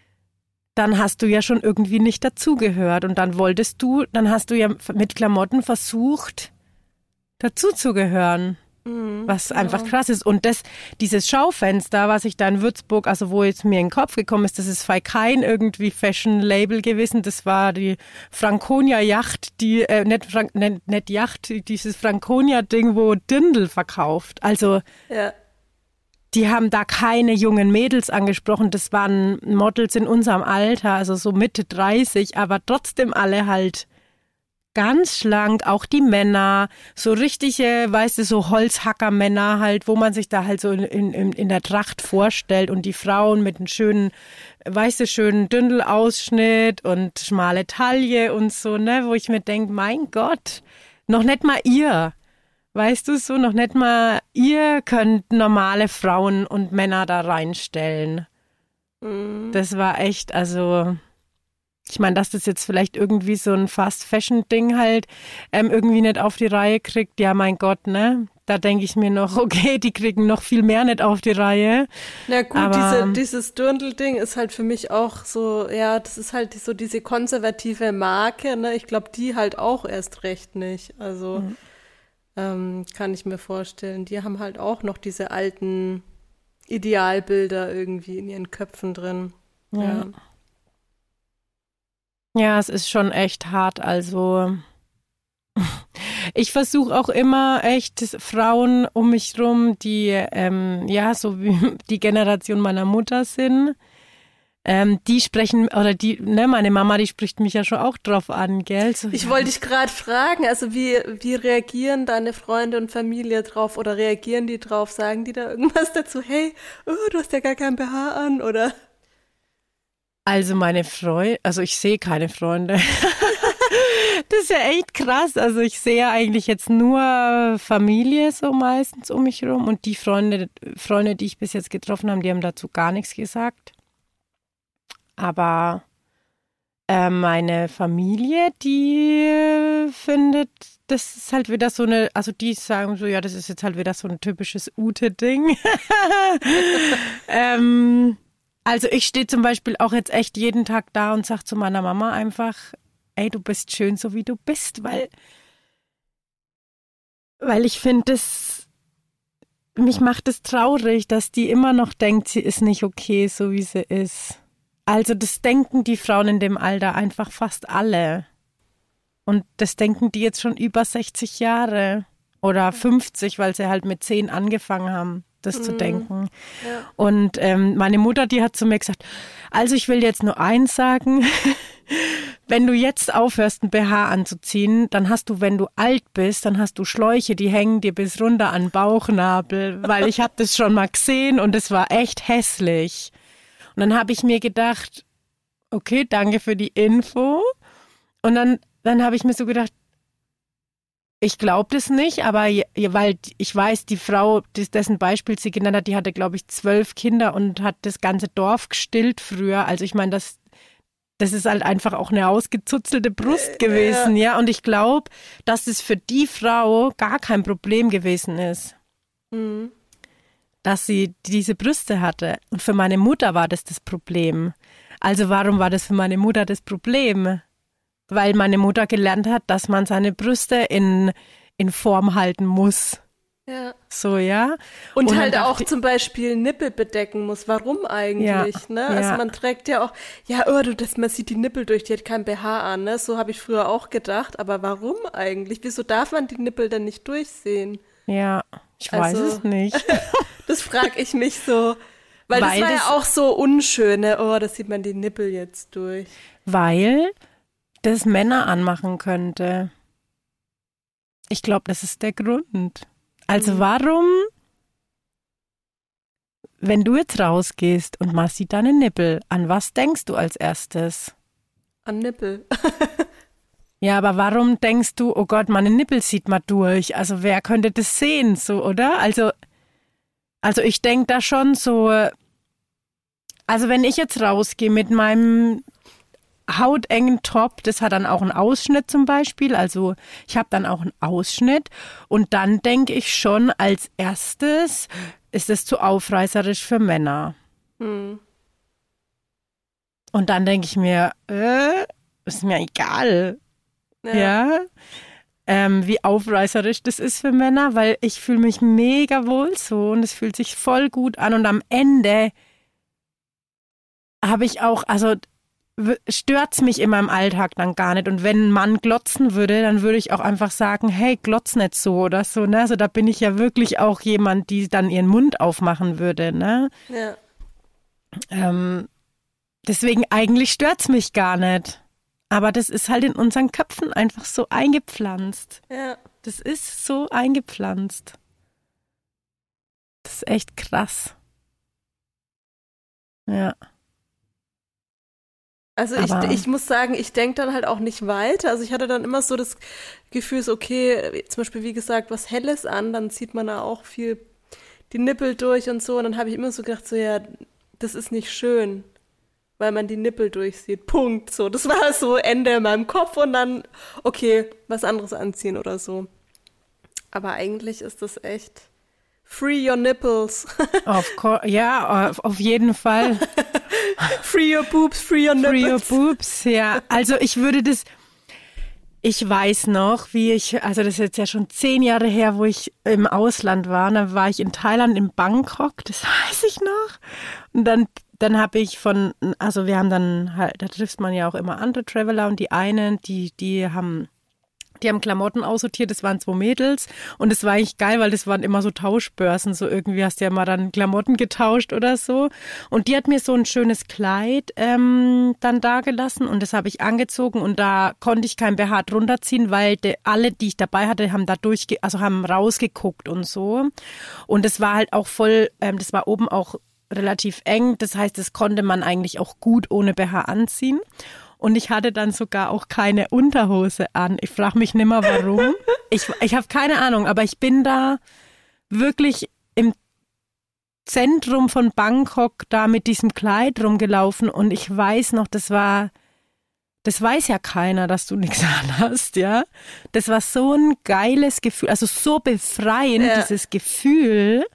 dann hast du ja schon irgendwie nicht dazugehört und dann wolltest du, dann hast du ja mit Klamotten versucht, dazuzugehören, Mhm, was genau. einfach krass ist. Und das, dieses Schaufenster, was ich da in Würzburg, also wo jetzt mir in den Kopf gekommen ist, das ist kein irgendwie Fashion-Label gewesen, das war die Franconia-Yacht, die, äh, nicht, Frank, nicht, nicht Yacht, dieses Franconia-Ding, wo Dirndl verkauft. Also Ja, die haben da keine jungen Mädels angesprochen. Das waren Models in unserem Alter, also so Mitte dreißig, aber trotzdem alle halt ganz schlank, auch die Männer, so richtige, weißt du, so Holzhackermänner halt, wo man sich da halt so in, in, in der Tracht vorstellt und die Frauen mit einem schönen, weißt du, schönen Dündelausschnitt und schmale Taille und so, ne, wo ich mir denke, mein Gott, noch nicht mal ihr. Weißt du so, noch nicht mal, ihr könnt normale Frauen und Männer da reinstellen. mhm. Das war echt, also, ich meine, dass das jetzt vielleicht irgendwie so ein Fast-Fashion-Ding halt ähm, irgendwie nicht auf die Reihe kriegt, ja mein Gott, ne? Da denke ich mir noch, okay, die kriegen noch viel mehr nicht auf die Reihe. Na gut, Aber- diese, dieses Dirndl-Ding ist halt für mich auch so, ja, das ist halt so diese konservative Marke, ne? Ich glaube, die halt auch erst recht nicht. Also Mhm. ähm, kann ich mir vorstellen. Die haben halt auch noch diese alten Idealbilder irgendwie in ihren Köpfen drin. Ja. Ja, es ist schon echt hart, also Ich versuche auch immer echt Frauen um mich rum, die ähm, ja so wie die Generation meiner Mutter sind. Ähm, die sprechen, oder die, ne, meine Mama, die spricht mich ja schon auch drauf an, gell? So, ich ja. wollte dich gerade fragen, also wie, wie reagieren deine Freunde und Familie drauf oder reagieren die drauf? Sagen die da irgendwas dazu? Hey, oh, du hast ja gar kein B H an, oder? Also meine Freunde, also ich sehe keine Freunde. Das ist ja echt krass. Also ich sehe eigentlich jetzt nur Familie so meistens um mich rum und die Freunde, Freunde, die ich bis jetzt getroffen habe, die haben dazu gar nichts gesagt. Aber äh, meine Familie, die findet, das ist halt wieder so eine, also die sagen so, ja, das ist jetzt halt wieder so ein typisches Ute-Ding. ähm, also ich stehe zum Beispiel auch jetzt echt jeden Tag da und sage zu meiner Mama einfach, ey, du bist schön, so wie du bist, weil, weil ich finde, das, mich macht es traurig, dass die immer noch denkt, sie ist nicht okay, so wie sie ist. Also das denken die Frauen in dem Alter einfach fast alle. Und das denken die jetzt schon über sechzig Jahre oder fünfzig, weil sie halt mit zehn angefangen haben, das mhm. zu denken. Ja. Und ähm, meine Mutter, die hat zu mir gesagt, also ich will jetzt nur eins sagen, wenn du jetzt aufhörst, ein B H anzuziehen, dann hast du, wenn du alt bist, dann hast du Schläuche, die hängen dir bis runter an den Bauchnabel, weil ich habe das schon mal gesehen und es war echt hässlich. Und dann habe ich mir gedacht, okay, danke für die Info. Und dann, dann habe ich mir so gedacht, ich glaube das nicht, aber je, weil ich weiß, die Frau, dessen Beispiel sie genannt hat, die hatte, glaube ich, zwölf Kinder und hat das ganze Dorf gestillt früher. Also ich meine, das, das ist halt einfach auch eine ausgezuzelte Brust gewesen, ja. ja? Und ich glaube, dass es für die Frau gar kein Problem gewesen ist. Mhm. Dass sie diese Brüste hatte. Und für meine Mutter war das das Problem. Also warum war das für meine Mutter das Problem? Weil meine Mutter gelernt hat, dass man seine Brüste in, in Form halten muss. Ja. So, ja. Und, Und halt auch zum Beispiel Nippel bedecken muss. Warum eigentlich, ja, ne? Ja. Also man trägt ja auch, ja, oh, du, das, man sieht die Nippel durch, die hat kein B H an, ne? So habe ich früher auch gedacht. Aber warum eigentlich? Wieso darf man die Nippel denn nicht durchsehen? Ja, ich weiß also, es nicht. Das frage ich mich so. Weil, weil das war das ja auch so unschön, ne? Oh, das sieht man die Nippel jetzt durch. Weil das Männer anmachen könnte. Ich glaube, das ist der Grund. Also mhm. warum, wenn du jetzt rausgehst und man sieht deine Nippel, an was denkst du als erstes? An Nippel. Ja, aber warum denkst du, oh Gott, meine Nippel sieht man durch? Also wer könnte das sehen, so, oder? Also, also ich denke da schon so, also wenn ich jetzt rausgehe mit meinem hautengen Top, das hat dann auch einen Ausschnitt zum Beispiel, also ich habe dann auch einen Ausschnitt und dann denke ich schon als erstes, ist es zu aufreißerisch für Männer. Hm. Und dann denke ich mir, äh, ist mir egal. Ja. ja? Ähm, wie aufreißerisch das ist für Männer, weil ich fühle mich mega wohl so und es fühlt sich voll gut an und am Ende habe ich auch, also stört's mich in meinem Alltag dann gar nicht und wenn ein Mann glotzen würde, dann würde ich auch einfach sagen, hey, glotz nicht so oder so, ne, also da bin ich ja wirklich auch jemand, die dann ihren Mund aufmachen würde, ne. Ja. Ähm, deswegen eigentlich stört's mich gar nicht. Aber das ist halt in unseren Köpfen einfach so eingepflanzt. Ja. Das ist so eingepflanzt. Das ist echt krass. Ja. Also ich, ich muss sagen, ich denke dann halt auch nicht weiter. Also ich hatte dann immer so das Gefühl, so okay, zum Beispiel wie gesagt, was Helles an, dann zieht man da auch viel die Nippel durch und so. Und dann habe ich immer so gedacht, so ja, das ist nicht schön, weil man die Nippel durchsieht. Punkt. So, das war so Ende in meinem Kopf und dann, okay, was anderes anziehen oder so. Aber eigentlich ist das echt free your nipples. Of course, ja, auf, auf jeden Fall. Free your boobs, free your nipples. Free your boobs, ja. Also ich würde das, ich weiß noch, wie ich, also das ist jetzt ja schon zehn Jahre her, wo ich im Ausland war. Und dann war ich in Thailand, in Bangkok, das weiß ich noch. Und dann Dann habe ich von, also wir haben dann halt, da trifft man ja auch immer andere Traveler und die einen, die, die haben, Die haben Klamotten aussortiert, das waren zwei Mädels und es war eigentlich geil, weil das waren immer so Tauschbörsen, so irgendwie hast du ja mal dann Klamotten getauscht oder so. Und die hat mir so ein schönes Kleid ähm, dann dagelassen und das habe ich angezogen und da konnte ich kein B H drunter ziehen, weil de, alle, die ich dabei hatte, haben da durchge, also haben rausgeguckt und so. Und es war halt auch voll, ähm, das war oben auch relativ eng, das heißt, das konnte man eigentlich auch gut ohne B H anziehen. Und ich hatte dann sogar auch keine Unterhose an. Ich frage mich nimmer, warum. Ich, ich habe keine Ahnung, aber ich bin da wirklich im Zentrum von Bangkok da mit diesem Kleid rumgelaufen und ich weiß noch, das war, das weiß ja keiner, dass du nichts an hast, ja. Das war so ein geiles Gefühl, also so befreiend, ja. Dieses Gefühl.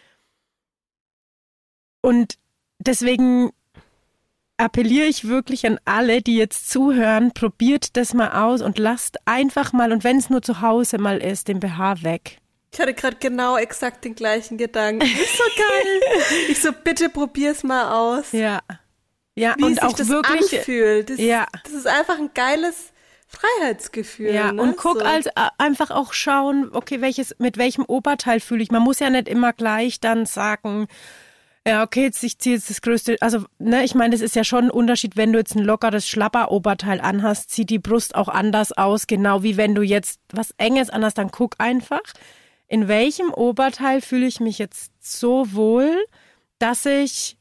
Und deswegen appelliere ich wirklich an alle, die jetzt zuhören, probiert das mal aus und lasst einfach mal, und wenn es nur zu Hause mal ist, den B H weg. Ich hatte gerade genau exakt den gleichen Gedanken. Ist so geil. Ich so, bitte probier's mal aus. Ja. Ja, wie und sich auch das wirklich anfühlt. Das, ja. das ist einfach ein geiles Freiheitsgefühl. Ja, ne? und guck so. als einfach auch schauen, okay, welches, mit welchem Oberteil fühle ich. Man muss ja nicht immer gleich dann sagen, ja, okay, jetzt, ich ziehe jetzt das größte, also, ne, ich meine, das ist ja schon ein Unterschied, wenn du jetzt ein lockeres Schlapper-Oberteil anhast, sieht die Brust auch anders aus, genau wie wenn du jetzt was Enges anhast, dann guck einfach, in welchem Oberteil fühle ich mich jetzt so wohl, dass ich,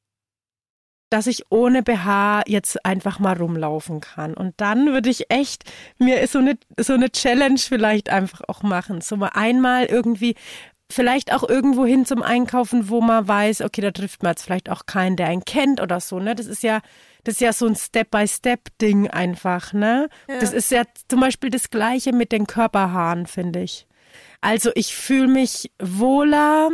dass ich ohne B H jetzt einfach mal rumlaufen kann. Und dann würde ich echt mir so eine, so eine Challenge vielleicht einfach auch machen, so mal einmal irgendwie, vielleicht auch irgendwo hin zum Einkaufen, wo man weiß, okay, da trifft man jetzt vielleicht auch keinen, der einen kennt oder so, ne? Das ist ja, das ist ja so ein Step-by-Step-Ding einfach, ne? Ja. Das ist ja zum Beispiel das Gleiche mit den Körperhaaren, finde ich. Also ich fühle mich wohler,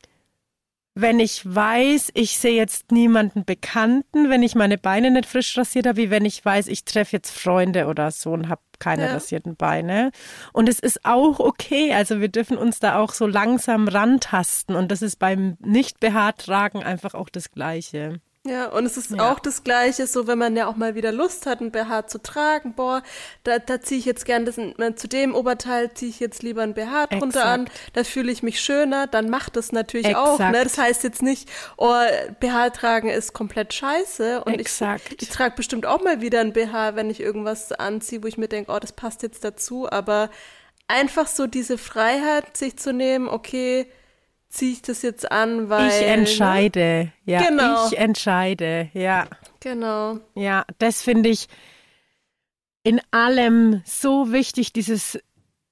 wenn ich weiß, ich sehe jetzt niemanden Bekannten, wenn ich meine Beine nicht frisch rasiert habe, wie wenn ich weiß, ich treffe jetzt Freunde oder so und habe keine ja. rasierten Beine. Und es ist auch okay, also wir dürfen uns da auch so langsam rantasten und das ist beim Nicht-B H-Tragen einfach auch das Gleiche. Ja, und es ist ja. auch das Gleiche, so wenn man ja auch mal wieder Lust hat, ein B H zu tragen, boah, da, da ziehe ich jetzt gern das, zu dem Oberteil ziehe ich jetzt lieber ein B H drunter Exakt. an, da fühle ich mich schöner, dann macht das natürlich Exakt. auch, ne? Das heißt jetzt nicht, oh, B H tragen ist komplett scheiße und Exakt. ich, ich trage bestimmt auch mal wieder ein B H, wenn ich irgendwas anziehe, wo ich mir denke, oh, das passt jetzt dazu, aber einfach so diese Freiheit, sich zu nehmen, okay, ziehe ich das jetzt an, weil... Ich entscheide, ja, genau. ich entscheide, ja. Genau. Ja, das finde ich in allem so wichtig, dieses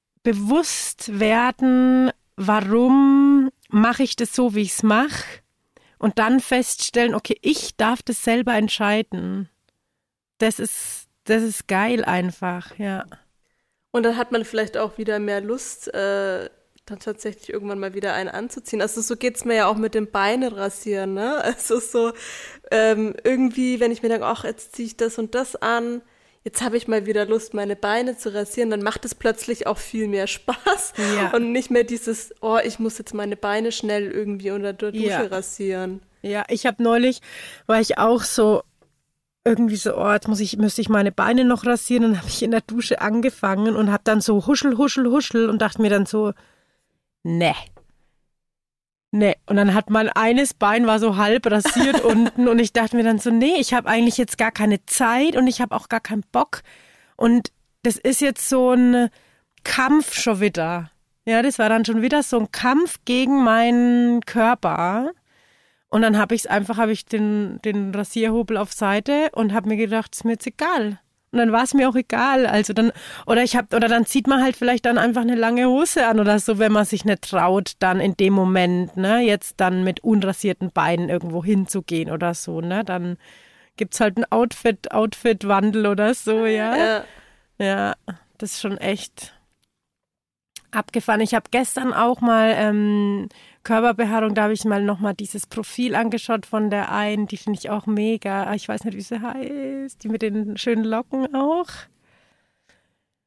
Bewusstwerden, warum mache ich das so, wie ich es mache und dann feststellen, okay, ich darf das selber entscheiden. Das ist, das ist geil einfach, ja. Und dann hat man vielleicht auch wieder mehr Lust, äh, dann tatsächlich irgendwann mal wieder einen anzuziehen. Also so geht's mir ja auch mit dem Beine rasieren, ne? Also so ähm, irgendwie, wenn ich mir denke, ach, jetzt ziehe ich das und das an, jetzt habe ich mal wieder Lust, meine Beine zu rasieren, dann macht es plötzlich auch viel mehr Spaß ja. und nicht mehr dieses, oh, ich muss jetzt meine Beine schnell irgendwie unter der Dusche ja. rasieren. Ja, ich habe neulich, war ich auch so irgendwie so, oh, jetzt muss ich, müsste ich meine Beine noch rasieren, dann habe ich in der Dusche angefangen und habe dann so huschel, huschel, huschel und dachte mir dann so, Nee. Nee. Und dann hat mein eines Bein war so halb rasiert unten und ich dachte mir dann so, nee, ich habe eigentlich jetzt gar keine Zeit und ich habe auch gar keinen Bock. Und das ist jetzt so ein Kampf schon wieder. Ja, das war dann schon wieder so ein Kampf gegen meinen Körper. Und dann habe ich es einfach, habe ich den, den Rasierhobel auf Seite und habe mir gedacht, ist mir jetzt egal. Und dann war es mir auch egal. Also dann, oder ich hab, oder dann zieht man halt vielleicht dann einfach eine lange Hose an oder so, wenn man sich nicht traut, dann in dem Moment, ne, jetzt dann mit unrasierten Beinen irgendwo hinzugehen oder so, ne, dann gibt's halt ein Outfit, Outfit-Wandel oder so, ja. Ja. Ja, das ist schon echt abgefahren. Ich habe gestern auch mal ähm, Körperbehaarung, da habe ich mal nochmal dieses Profil angeschaut von der einen, die finde ich auch mega. Ich weiß nicht, wie sie heißt, die mit den schönen Locken auch.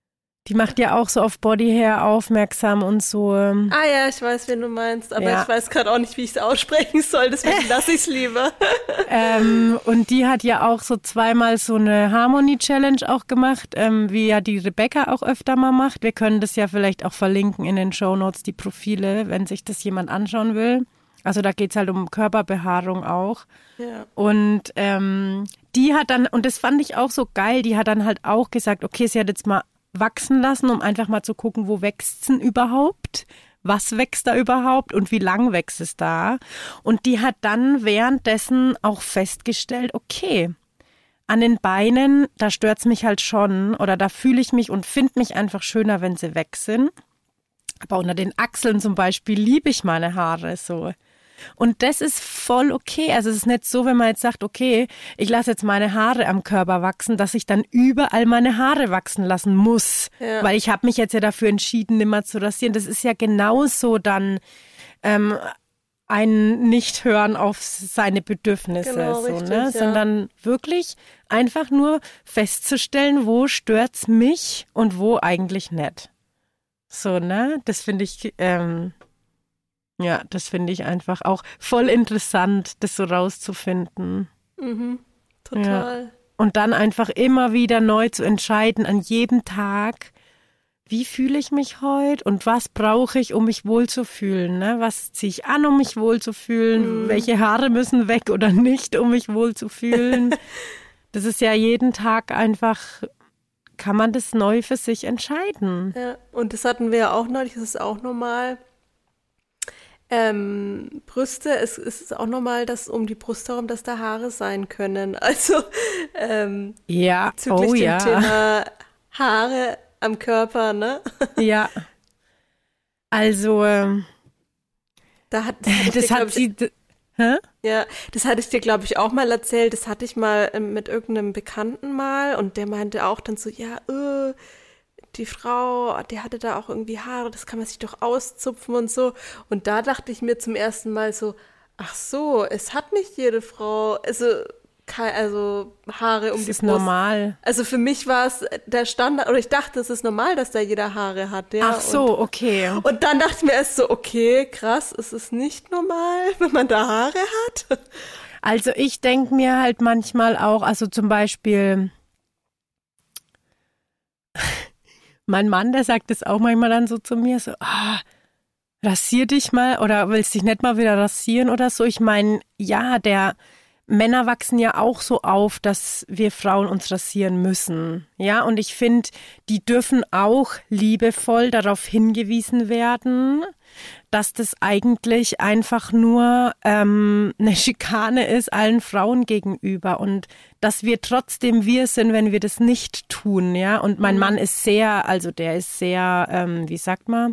Die macht ja auch so auf Body Hair aufmerksam und so. Ah ja, ich weiß, wen du meinst, aber ja. ich weiß gerade auch nicht, wie ich es aussprechen soll, deswegen lasse ich es lieber. ähm, und die hat ja auch so zweimal so eine Harmony-Challenge auch gemacht, ähm, wie ja die Rebecca auch öfter mal macht. Wir können das ja vielleicht auch verlinken in den Shownotes, die Profile, wenn sich das jemand anschauen will. Also da geht's halt um Körperbehaarung auch. Ja. Und ähm, die hat dann, und das fand ich auch so geil, die hat dann halt auch gesagt, okay, sie hat jetzt mal wachsen lassen, um einfach mal zu gucken, wo wächst's denn überhaupt? Was wächst da überhaupt und wie lang wächst es da? Und die hat dann währenddessen auch festgestellt, okay, an den Beinen, da stört's mich halt schon oder da fühle ich mich und finde mich einfach schöner, wenn sie weg sind. Aber unter den Achseln zum Beispiel liebe ich meine Haare so. Und das ist voll okay. Also es ist nicht so, wenn man jetzt sagt, okay, ich lasse jetzt meine Haare am Körper wachsen, dass ich dann überall meine Haare wachsen lassen muss. Ja. Weil ich habe mich jetzt ja dafür entschieden, nimmer zu rasieren. Das ist ja genauso dann ähm, ein Nicht-Hören auf seine Bedürfnisse. Genau, so, richtig, ne? ja. Sondern wirklich einfach nur festzustellen, wo stört's mich und wo eigentlich nicht. So, ne? Das finde ich... Ähm, Ja, das finde ich einfach auch voll interessant, das so rauszufinden. Mhm, total. Ja. Und dann einfach immer wieder neu zu entscheiden, an jedem Tag, wie fühle ich mich heute und was brauche ich, um mich wohlzufühlen? Ne? Was ziehe ich an, um mich wohlzufühlen? Mhm. Welche Haare müssen weg oder nicht, um mich wohlzufühlen? Das ist ja jeden Tag einfach, kann man das neu für sich entscheiden. Ja, und das hatten wir ja auch neulich, das ist auch normal. Ähm, Brüste, es, es ist auch normal, dass um die Brust herum, dass da Haare sein können. Also ähm, ja, bezüglich oh dem ja. Thema Haare am Körper, ne? Ja. Also ähm, da hat, das, hat das dir, hat sie. ich, d- hä? ja, das hatte ich dir, glaube ich, auch mal erzählt. Das hatte ich mal ähm, mit irgendeinem Bekannten mal und der meinte auch dann so, ja, äh, die Frau, die hatte da auch irgendwie Haare, das kann man sich doch auszupfen und so. Und da dachte ich mir zum ersten Mal so, ach so, es hat nicht jede Frau, also, kei- also Haare um Das die ist Brust. normal. Also für mich war es der Standard, oder ich dachte, es ist normal, dass da jeder Haare hat. Ja. Ach so, und, okay. und dann dachte ich mir erst so, okay, krass, es ist nicht normal, wenn man da Haare hat. Also ich denke mir halt manchmal auch, also zum Beispiel, mein Mann, der sagt das auch manchmal dann so zu mir, so, ah, rasier dich mal oder willst dich nicht mal wieder rasieren oder so. Ich meine, ja, der Männer wachsen ja auch so auf, dass wir Frauen uns rasieren müssen. Ja, und ich finde, die dürfen auch liebevoll darauf hingewiesen werden, dass das eigentlich einfach nur ähm, eine Schikane ist allen Frauen gegenüber und dass wir trotzdem wir sind, wenn wir das nicht tun, ja. Und mein Mhm. Mann ist sehr, also der ist sehr, ähm, wie sagt man?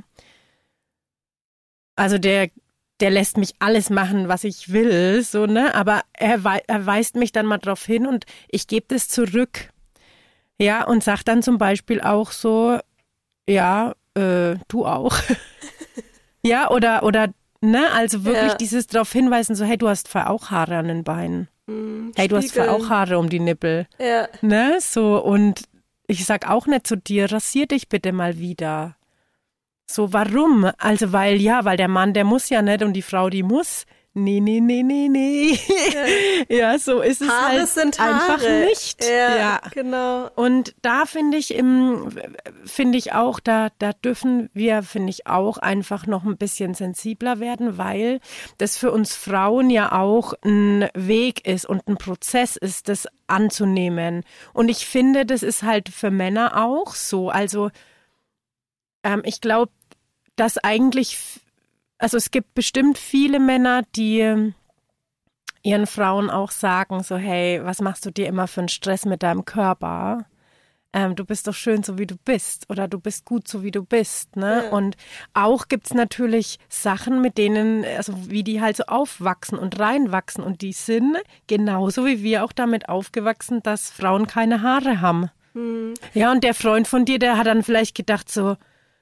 Also der der lässt mich alles machen, was ich will, so, ne? Aber er, wei- er weist mich dann mal drauf hin und ich gebe das zurück. Ja, und sag dann zum Beispiel auch so, ja, äh, du auch. Ja, oder, oder, ne, also wirklich Ja. dieses drauf hinweisen, so, hey, du hast zwar auch Haare an den Beinen. Mm, Hey, du hast zwar Spiegeln. auch Haare um die Nippel. Ja, Ne, so, und ich sag auch nicht zu dir, rasier dich bitte mal wieder. So, warum? Also, weil, ja, weil der Mann, der muss ja nicht und die Frau, die muss. Nee, nee, nee, nee, nee. Ja, so ist es Haare halt sind Haare. einfach nicht. Ja, Ja. genau. Und da finde ich im, finde ich auch, da, da dürfen wir, finde ich auch einfach noch ein bisschen sensibler werden, weil das für uns Frauen ja auch ein Weg ist und ein Prozess ist, das anzunehmen. Und ich finde, das ist halt für Männer auch so. Also, ähm, ich glaube, dass eigentlich, also es gibt bestimmt viele Männer, die ähm, ihren Frauen auch sagen, so, hey, was machst du dir immer für einen Stress mit deinem Körper? Ähm, du bist doch schön, so wie du bist, oder du bist gut, so wie du bist, ne? Ja. Und auch gibt's natürlich Sachen, mit denen, also wie die halt so aufwachsen und reinwachsen und die sind genauso wie wir auch damit aufgewachsen, dass Frauen keine Haare haben. Hm. Ja, und der Freund von dir, der hat dann vielleicht gedacht so,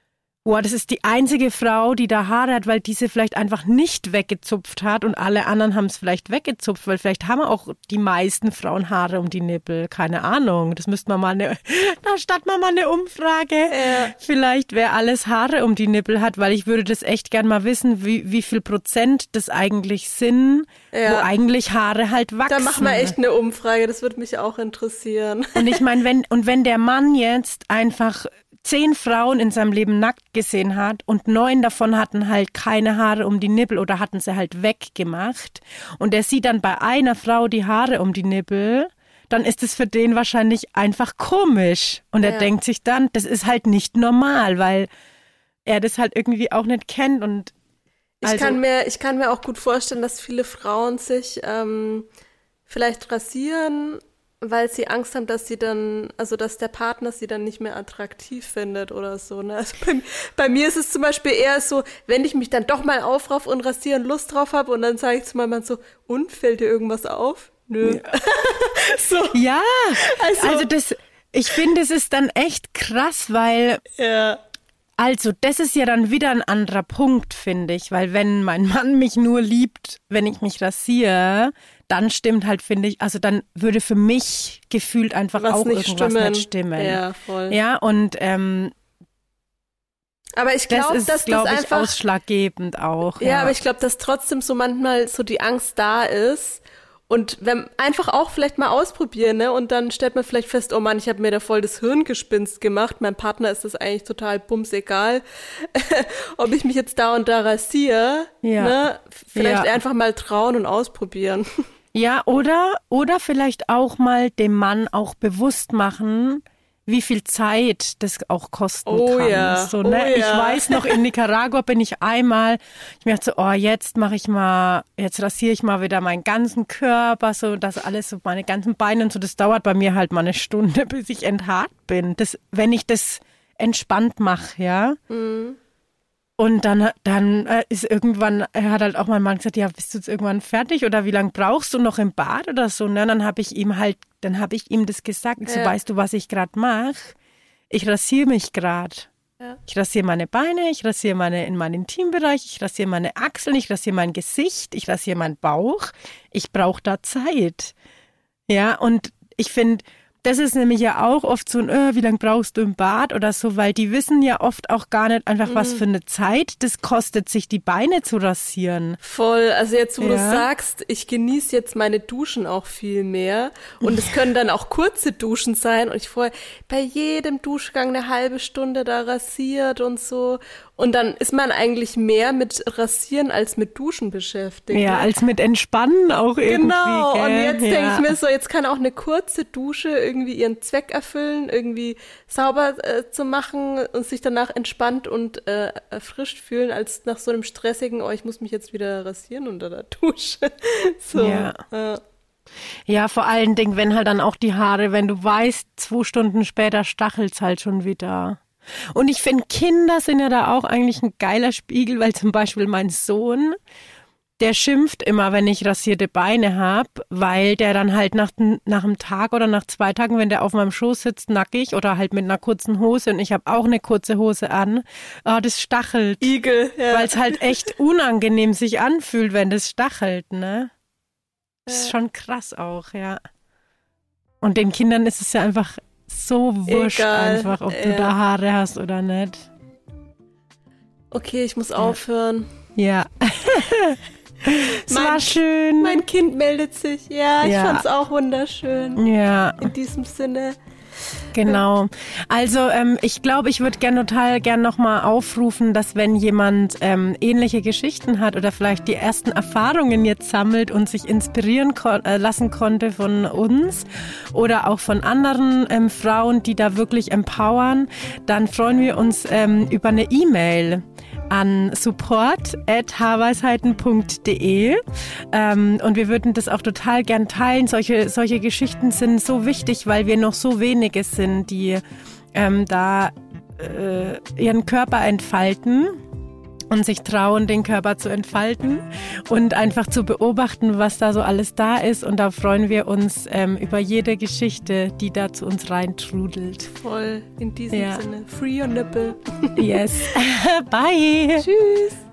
Boah, das ist die einzige Frau, die da Haare hat, weil diese vielleicht einfach nicht weggezupft hat und alle anderen haben es vielleicht weggezupft, weil vielleicht haben auch die meisten Frauen Haare um die Nippel. Keine Ahnung. Das müsste man mal eine, da starten wir mal eine Umfrage. Ja. Vielleicht, wer alles Haare um die Nippel hat, weil ich würde das echt gern mal wissen, wie, wie viel Prozent das eigentlich sind, ja. wo eigentlich Haare halt wachsen. Da machen wir echt eine Umfrage, das würde mich auch interessieren. Und ich meine, wenn, und wenn der Mann jetzt einfach zehn Frauen in seinem Leben nackt gesehen hat und neun davon hatten halt keine Haare um die Nippel oder hatten sie halt weggemacht und er sieht dann bei einer Frau die Haare um die Nippel, dann ist es für den wahrscheinlich einfach komisch. Und er ja. denkt sich dann, das ist halt nicht normal, weil er das halt irgendwie auch nicht kennt. Und ich, also, kann mir, ich kann mir auch gut vorstellen, dass viele Frauen sich ähm, vielleicht rasieren, weil sie Angst haben, dass sie dann, also dass der Partner sie dann nicht mehr attraktiv findet oder so. Ne? Also bei, bei mir ist es zum Beispiel eher so, wenn ich mich dann doch mal aufrauf und rasieren Lust drauf habe und dann sage ich zu meinem Mann so, und, fällt dir irgendwas auf? Nö. Ja, so. ja also, also das, ich finde, es ist dann echt krass, weil ja. Also, das ist ja dann wieder ein anderer Punkt, finde ich, weil wenn mein Mann mich nur liebt, wenn ich mich rasiere, dann stimmt halt, finde ich, also dann würde für mich gefühlt einfach Was auch nicht irgendwas stimmen. nicht stimmen. Ja, voll. Ja, und ähm, aber ich glaube, das ist, dass glaub das ich, einfach ausschlaggebend auch. Ja, ja. aber ich glaube, dass trotzdem so manchmal so die Angst da ist. Und wenn einfach auch vielleicht mal ausprobieren, ne? Und dann stellt man vielleicht fest, oh Mann, ich habe mir da voll das Hirngespinst gemacht. Meinem Partner ist das eigentlich total bumsegal, ob ich mich jetzt da und da rasiere. Ja. Ne? Vielleicht ja. einfach mal trauen und ausprobieren. Ja, oder, oder vielleicht auch mal dem Mann auch bewusst machen, wie viel Zeit das auch kosten oh kann. Ja. So, ne? Oh ich ja. weiß noch, in Nicaragua bin ich einmal, ich mir dachte so, oh, jetzt mache ich mal, jetzt rasiere ich mal wieder meinen ganzen Körper, so das alles, so meine ganzen Beine und so. Das dauert bei mir halt mal eine Stunde, bis ich enthaart bin. Das, wenn ich das entspannt mache, ja. Mhm. Und dann, dann ist irgendwann, er hat halt auch mein Mann gesagt, ja, bist du jetzt irgendwann fertig oder wie lange brauchst du noch im Bad oder so? Und dann habe ich ihm halt, dann habe ich ihm das gesagt, ja. so weißt du, was ich gerade mache? Ich rasiere mich gerade. Ja. Ich rasiere meine Beine, ich rasiere meine, in meinen Intimbereich, ich rasiere meine Achseln, ich rasiere mein Gesicht, ich rasiere meinen Bauch. Ich brauche da Zeit. Ja, und ich finde, das ist nämlich ja auch oft so ein, äh, wie lange brauchst du im Bad oder so, weil die wissen ja oft auch gar nicht einfach, was für eine Zeit das kostet, sich die Beine zu rasieren. Voll, also jetzt, wo ja. du sagst, ich genieße jetzt meine Duschen auch viel mehr und es können dann auch kurze Duschen sein und ich vorher bei jedem Duschgang eine halbe Stunde da rasiert und so und dann ist man eigentlich mehr mit Rasieren als mit Duschen beschäftigt. Ja, ne? Als mit Entspannen auch irgendwie. Genau, gell? Und jetzt ja. denke ich mir so, jetzt kann auch eine kurze Dusche irgendwie ihren Zweck erfüllen, irgendwie sauber äh, zu machen und sich danach entspannt und äh, erfrischt fühlen, als nach so einem stressigen, oh, ich muss mich jetzt wieder rasieren unter der Dusche. so. Ja. Äh. Ja, vor allen Dingen, wenn halt dann auch die Haare, wenn du weißt, zwei Stunden später stachelt's halt schon wieder. Und ich finde, Kinder sind ja da auch eigentlich ein geiler Spiegel, weil zum Beispiel mein Sohn, der schimpft immer, wenn ich rasierte Beine habe, weil der dann halt nach, nach einem Tag oder nach zwei Tagen, wenn der auf meinem Schoß sitzt, nackig oder halt mit einer kurzen Hose und ich habe auch eine kurze Hose an, oh, das stachelt. Igel, ja. Weil es halt echt unangenehm sich anfühlt, wenn das stachelt, ne? Das ist schon krass auch, ja. Und den Kindern ist es ja einfach so wurscht Egal, einfach, ob ja. du da Haare hast oder nicht. Okay, ich muss aufhören. Ja. Es mein, war schön. Mein Kind meldet sich. Ja, ich ja. fand's auch wunderschön. Ja. In diesem Sinne. Genau. Also ähm, ich glaube, ich würde gerne total gern nochmal aufrufen, dass wenn jemand ähm, ähnliche Geschichten hat oder vielleicht die ersten Erfahrungen jetzt sammelt und sich inspirieren kon- äh, lassen konnte von uns oder auch von anderen ähm, Frauen, die da wirklich empowern, dann freuen wir uns ähm, über eine E-Mail an support at haarweisheiten punkt de ähm, und wir würden das auch total gern teilen. Solche, solche Geschichten sind so wichtig, weil wir noch so wenige sind, die ähm, da äh, ihren Körper entfalten. und sich trauen, den Körper zu entfalten und einfach zu beobachten, was da so alles da ist. Und da freuen wir uns ähm, über jede Geschichte, die da zu uns reintrudelt. Voll, in diesem ja. Sinne. Free your nipple. Yes. Bye. Tschüss.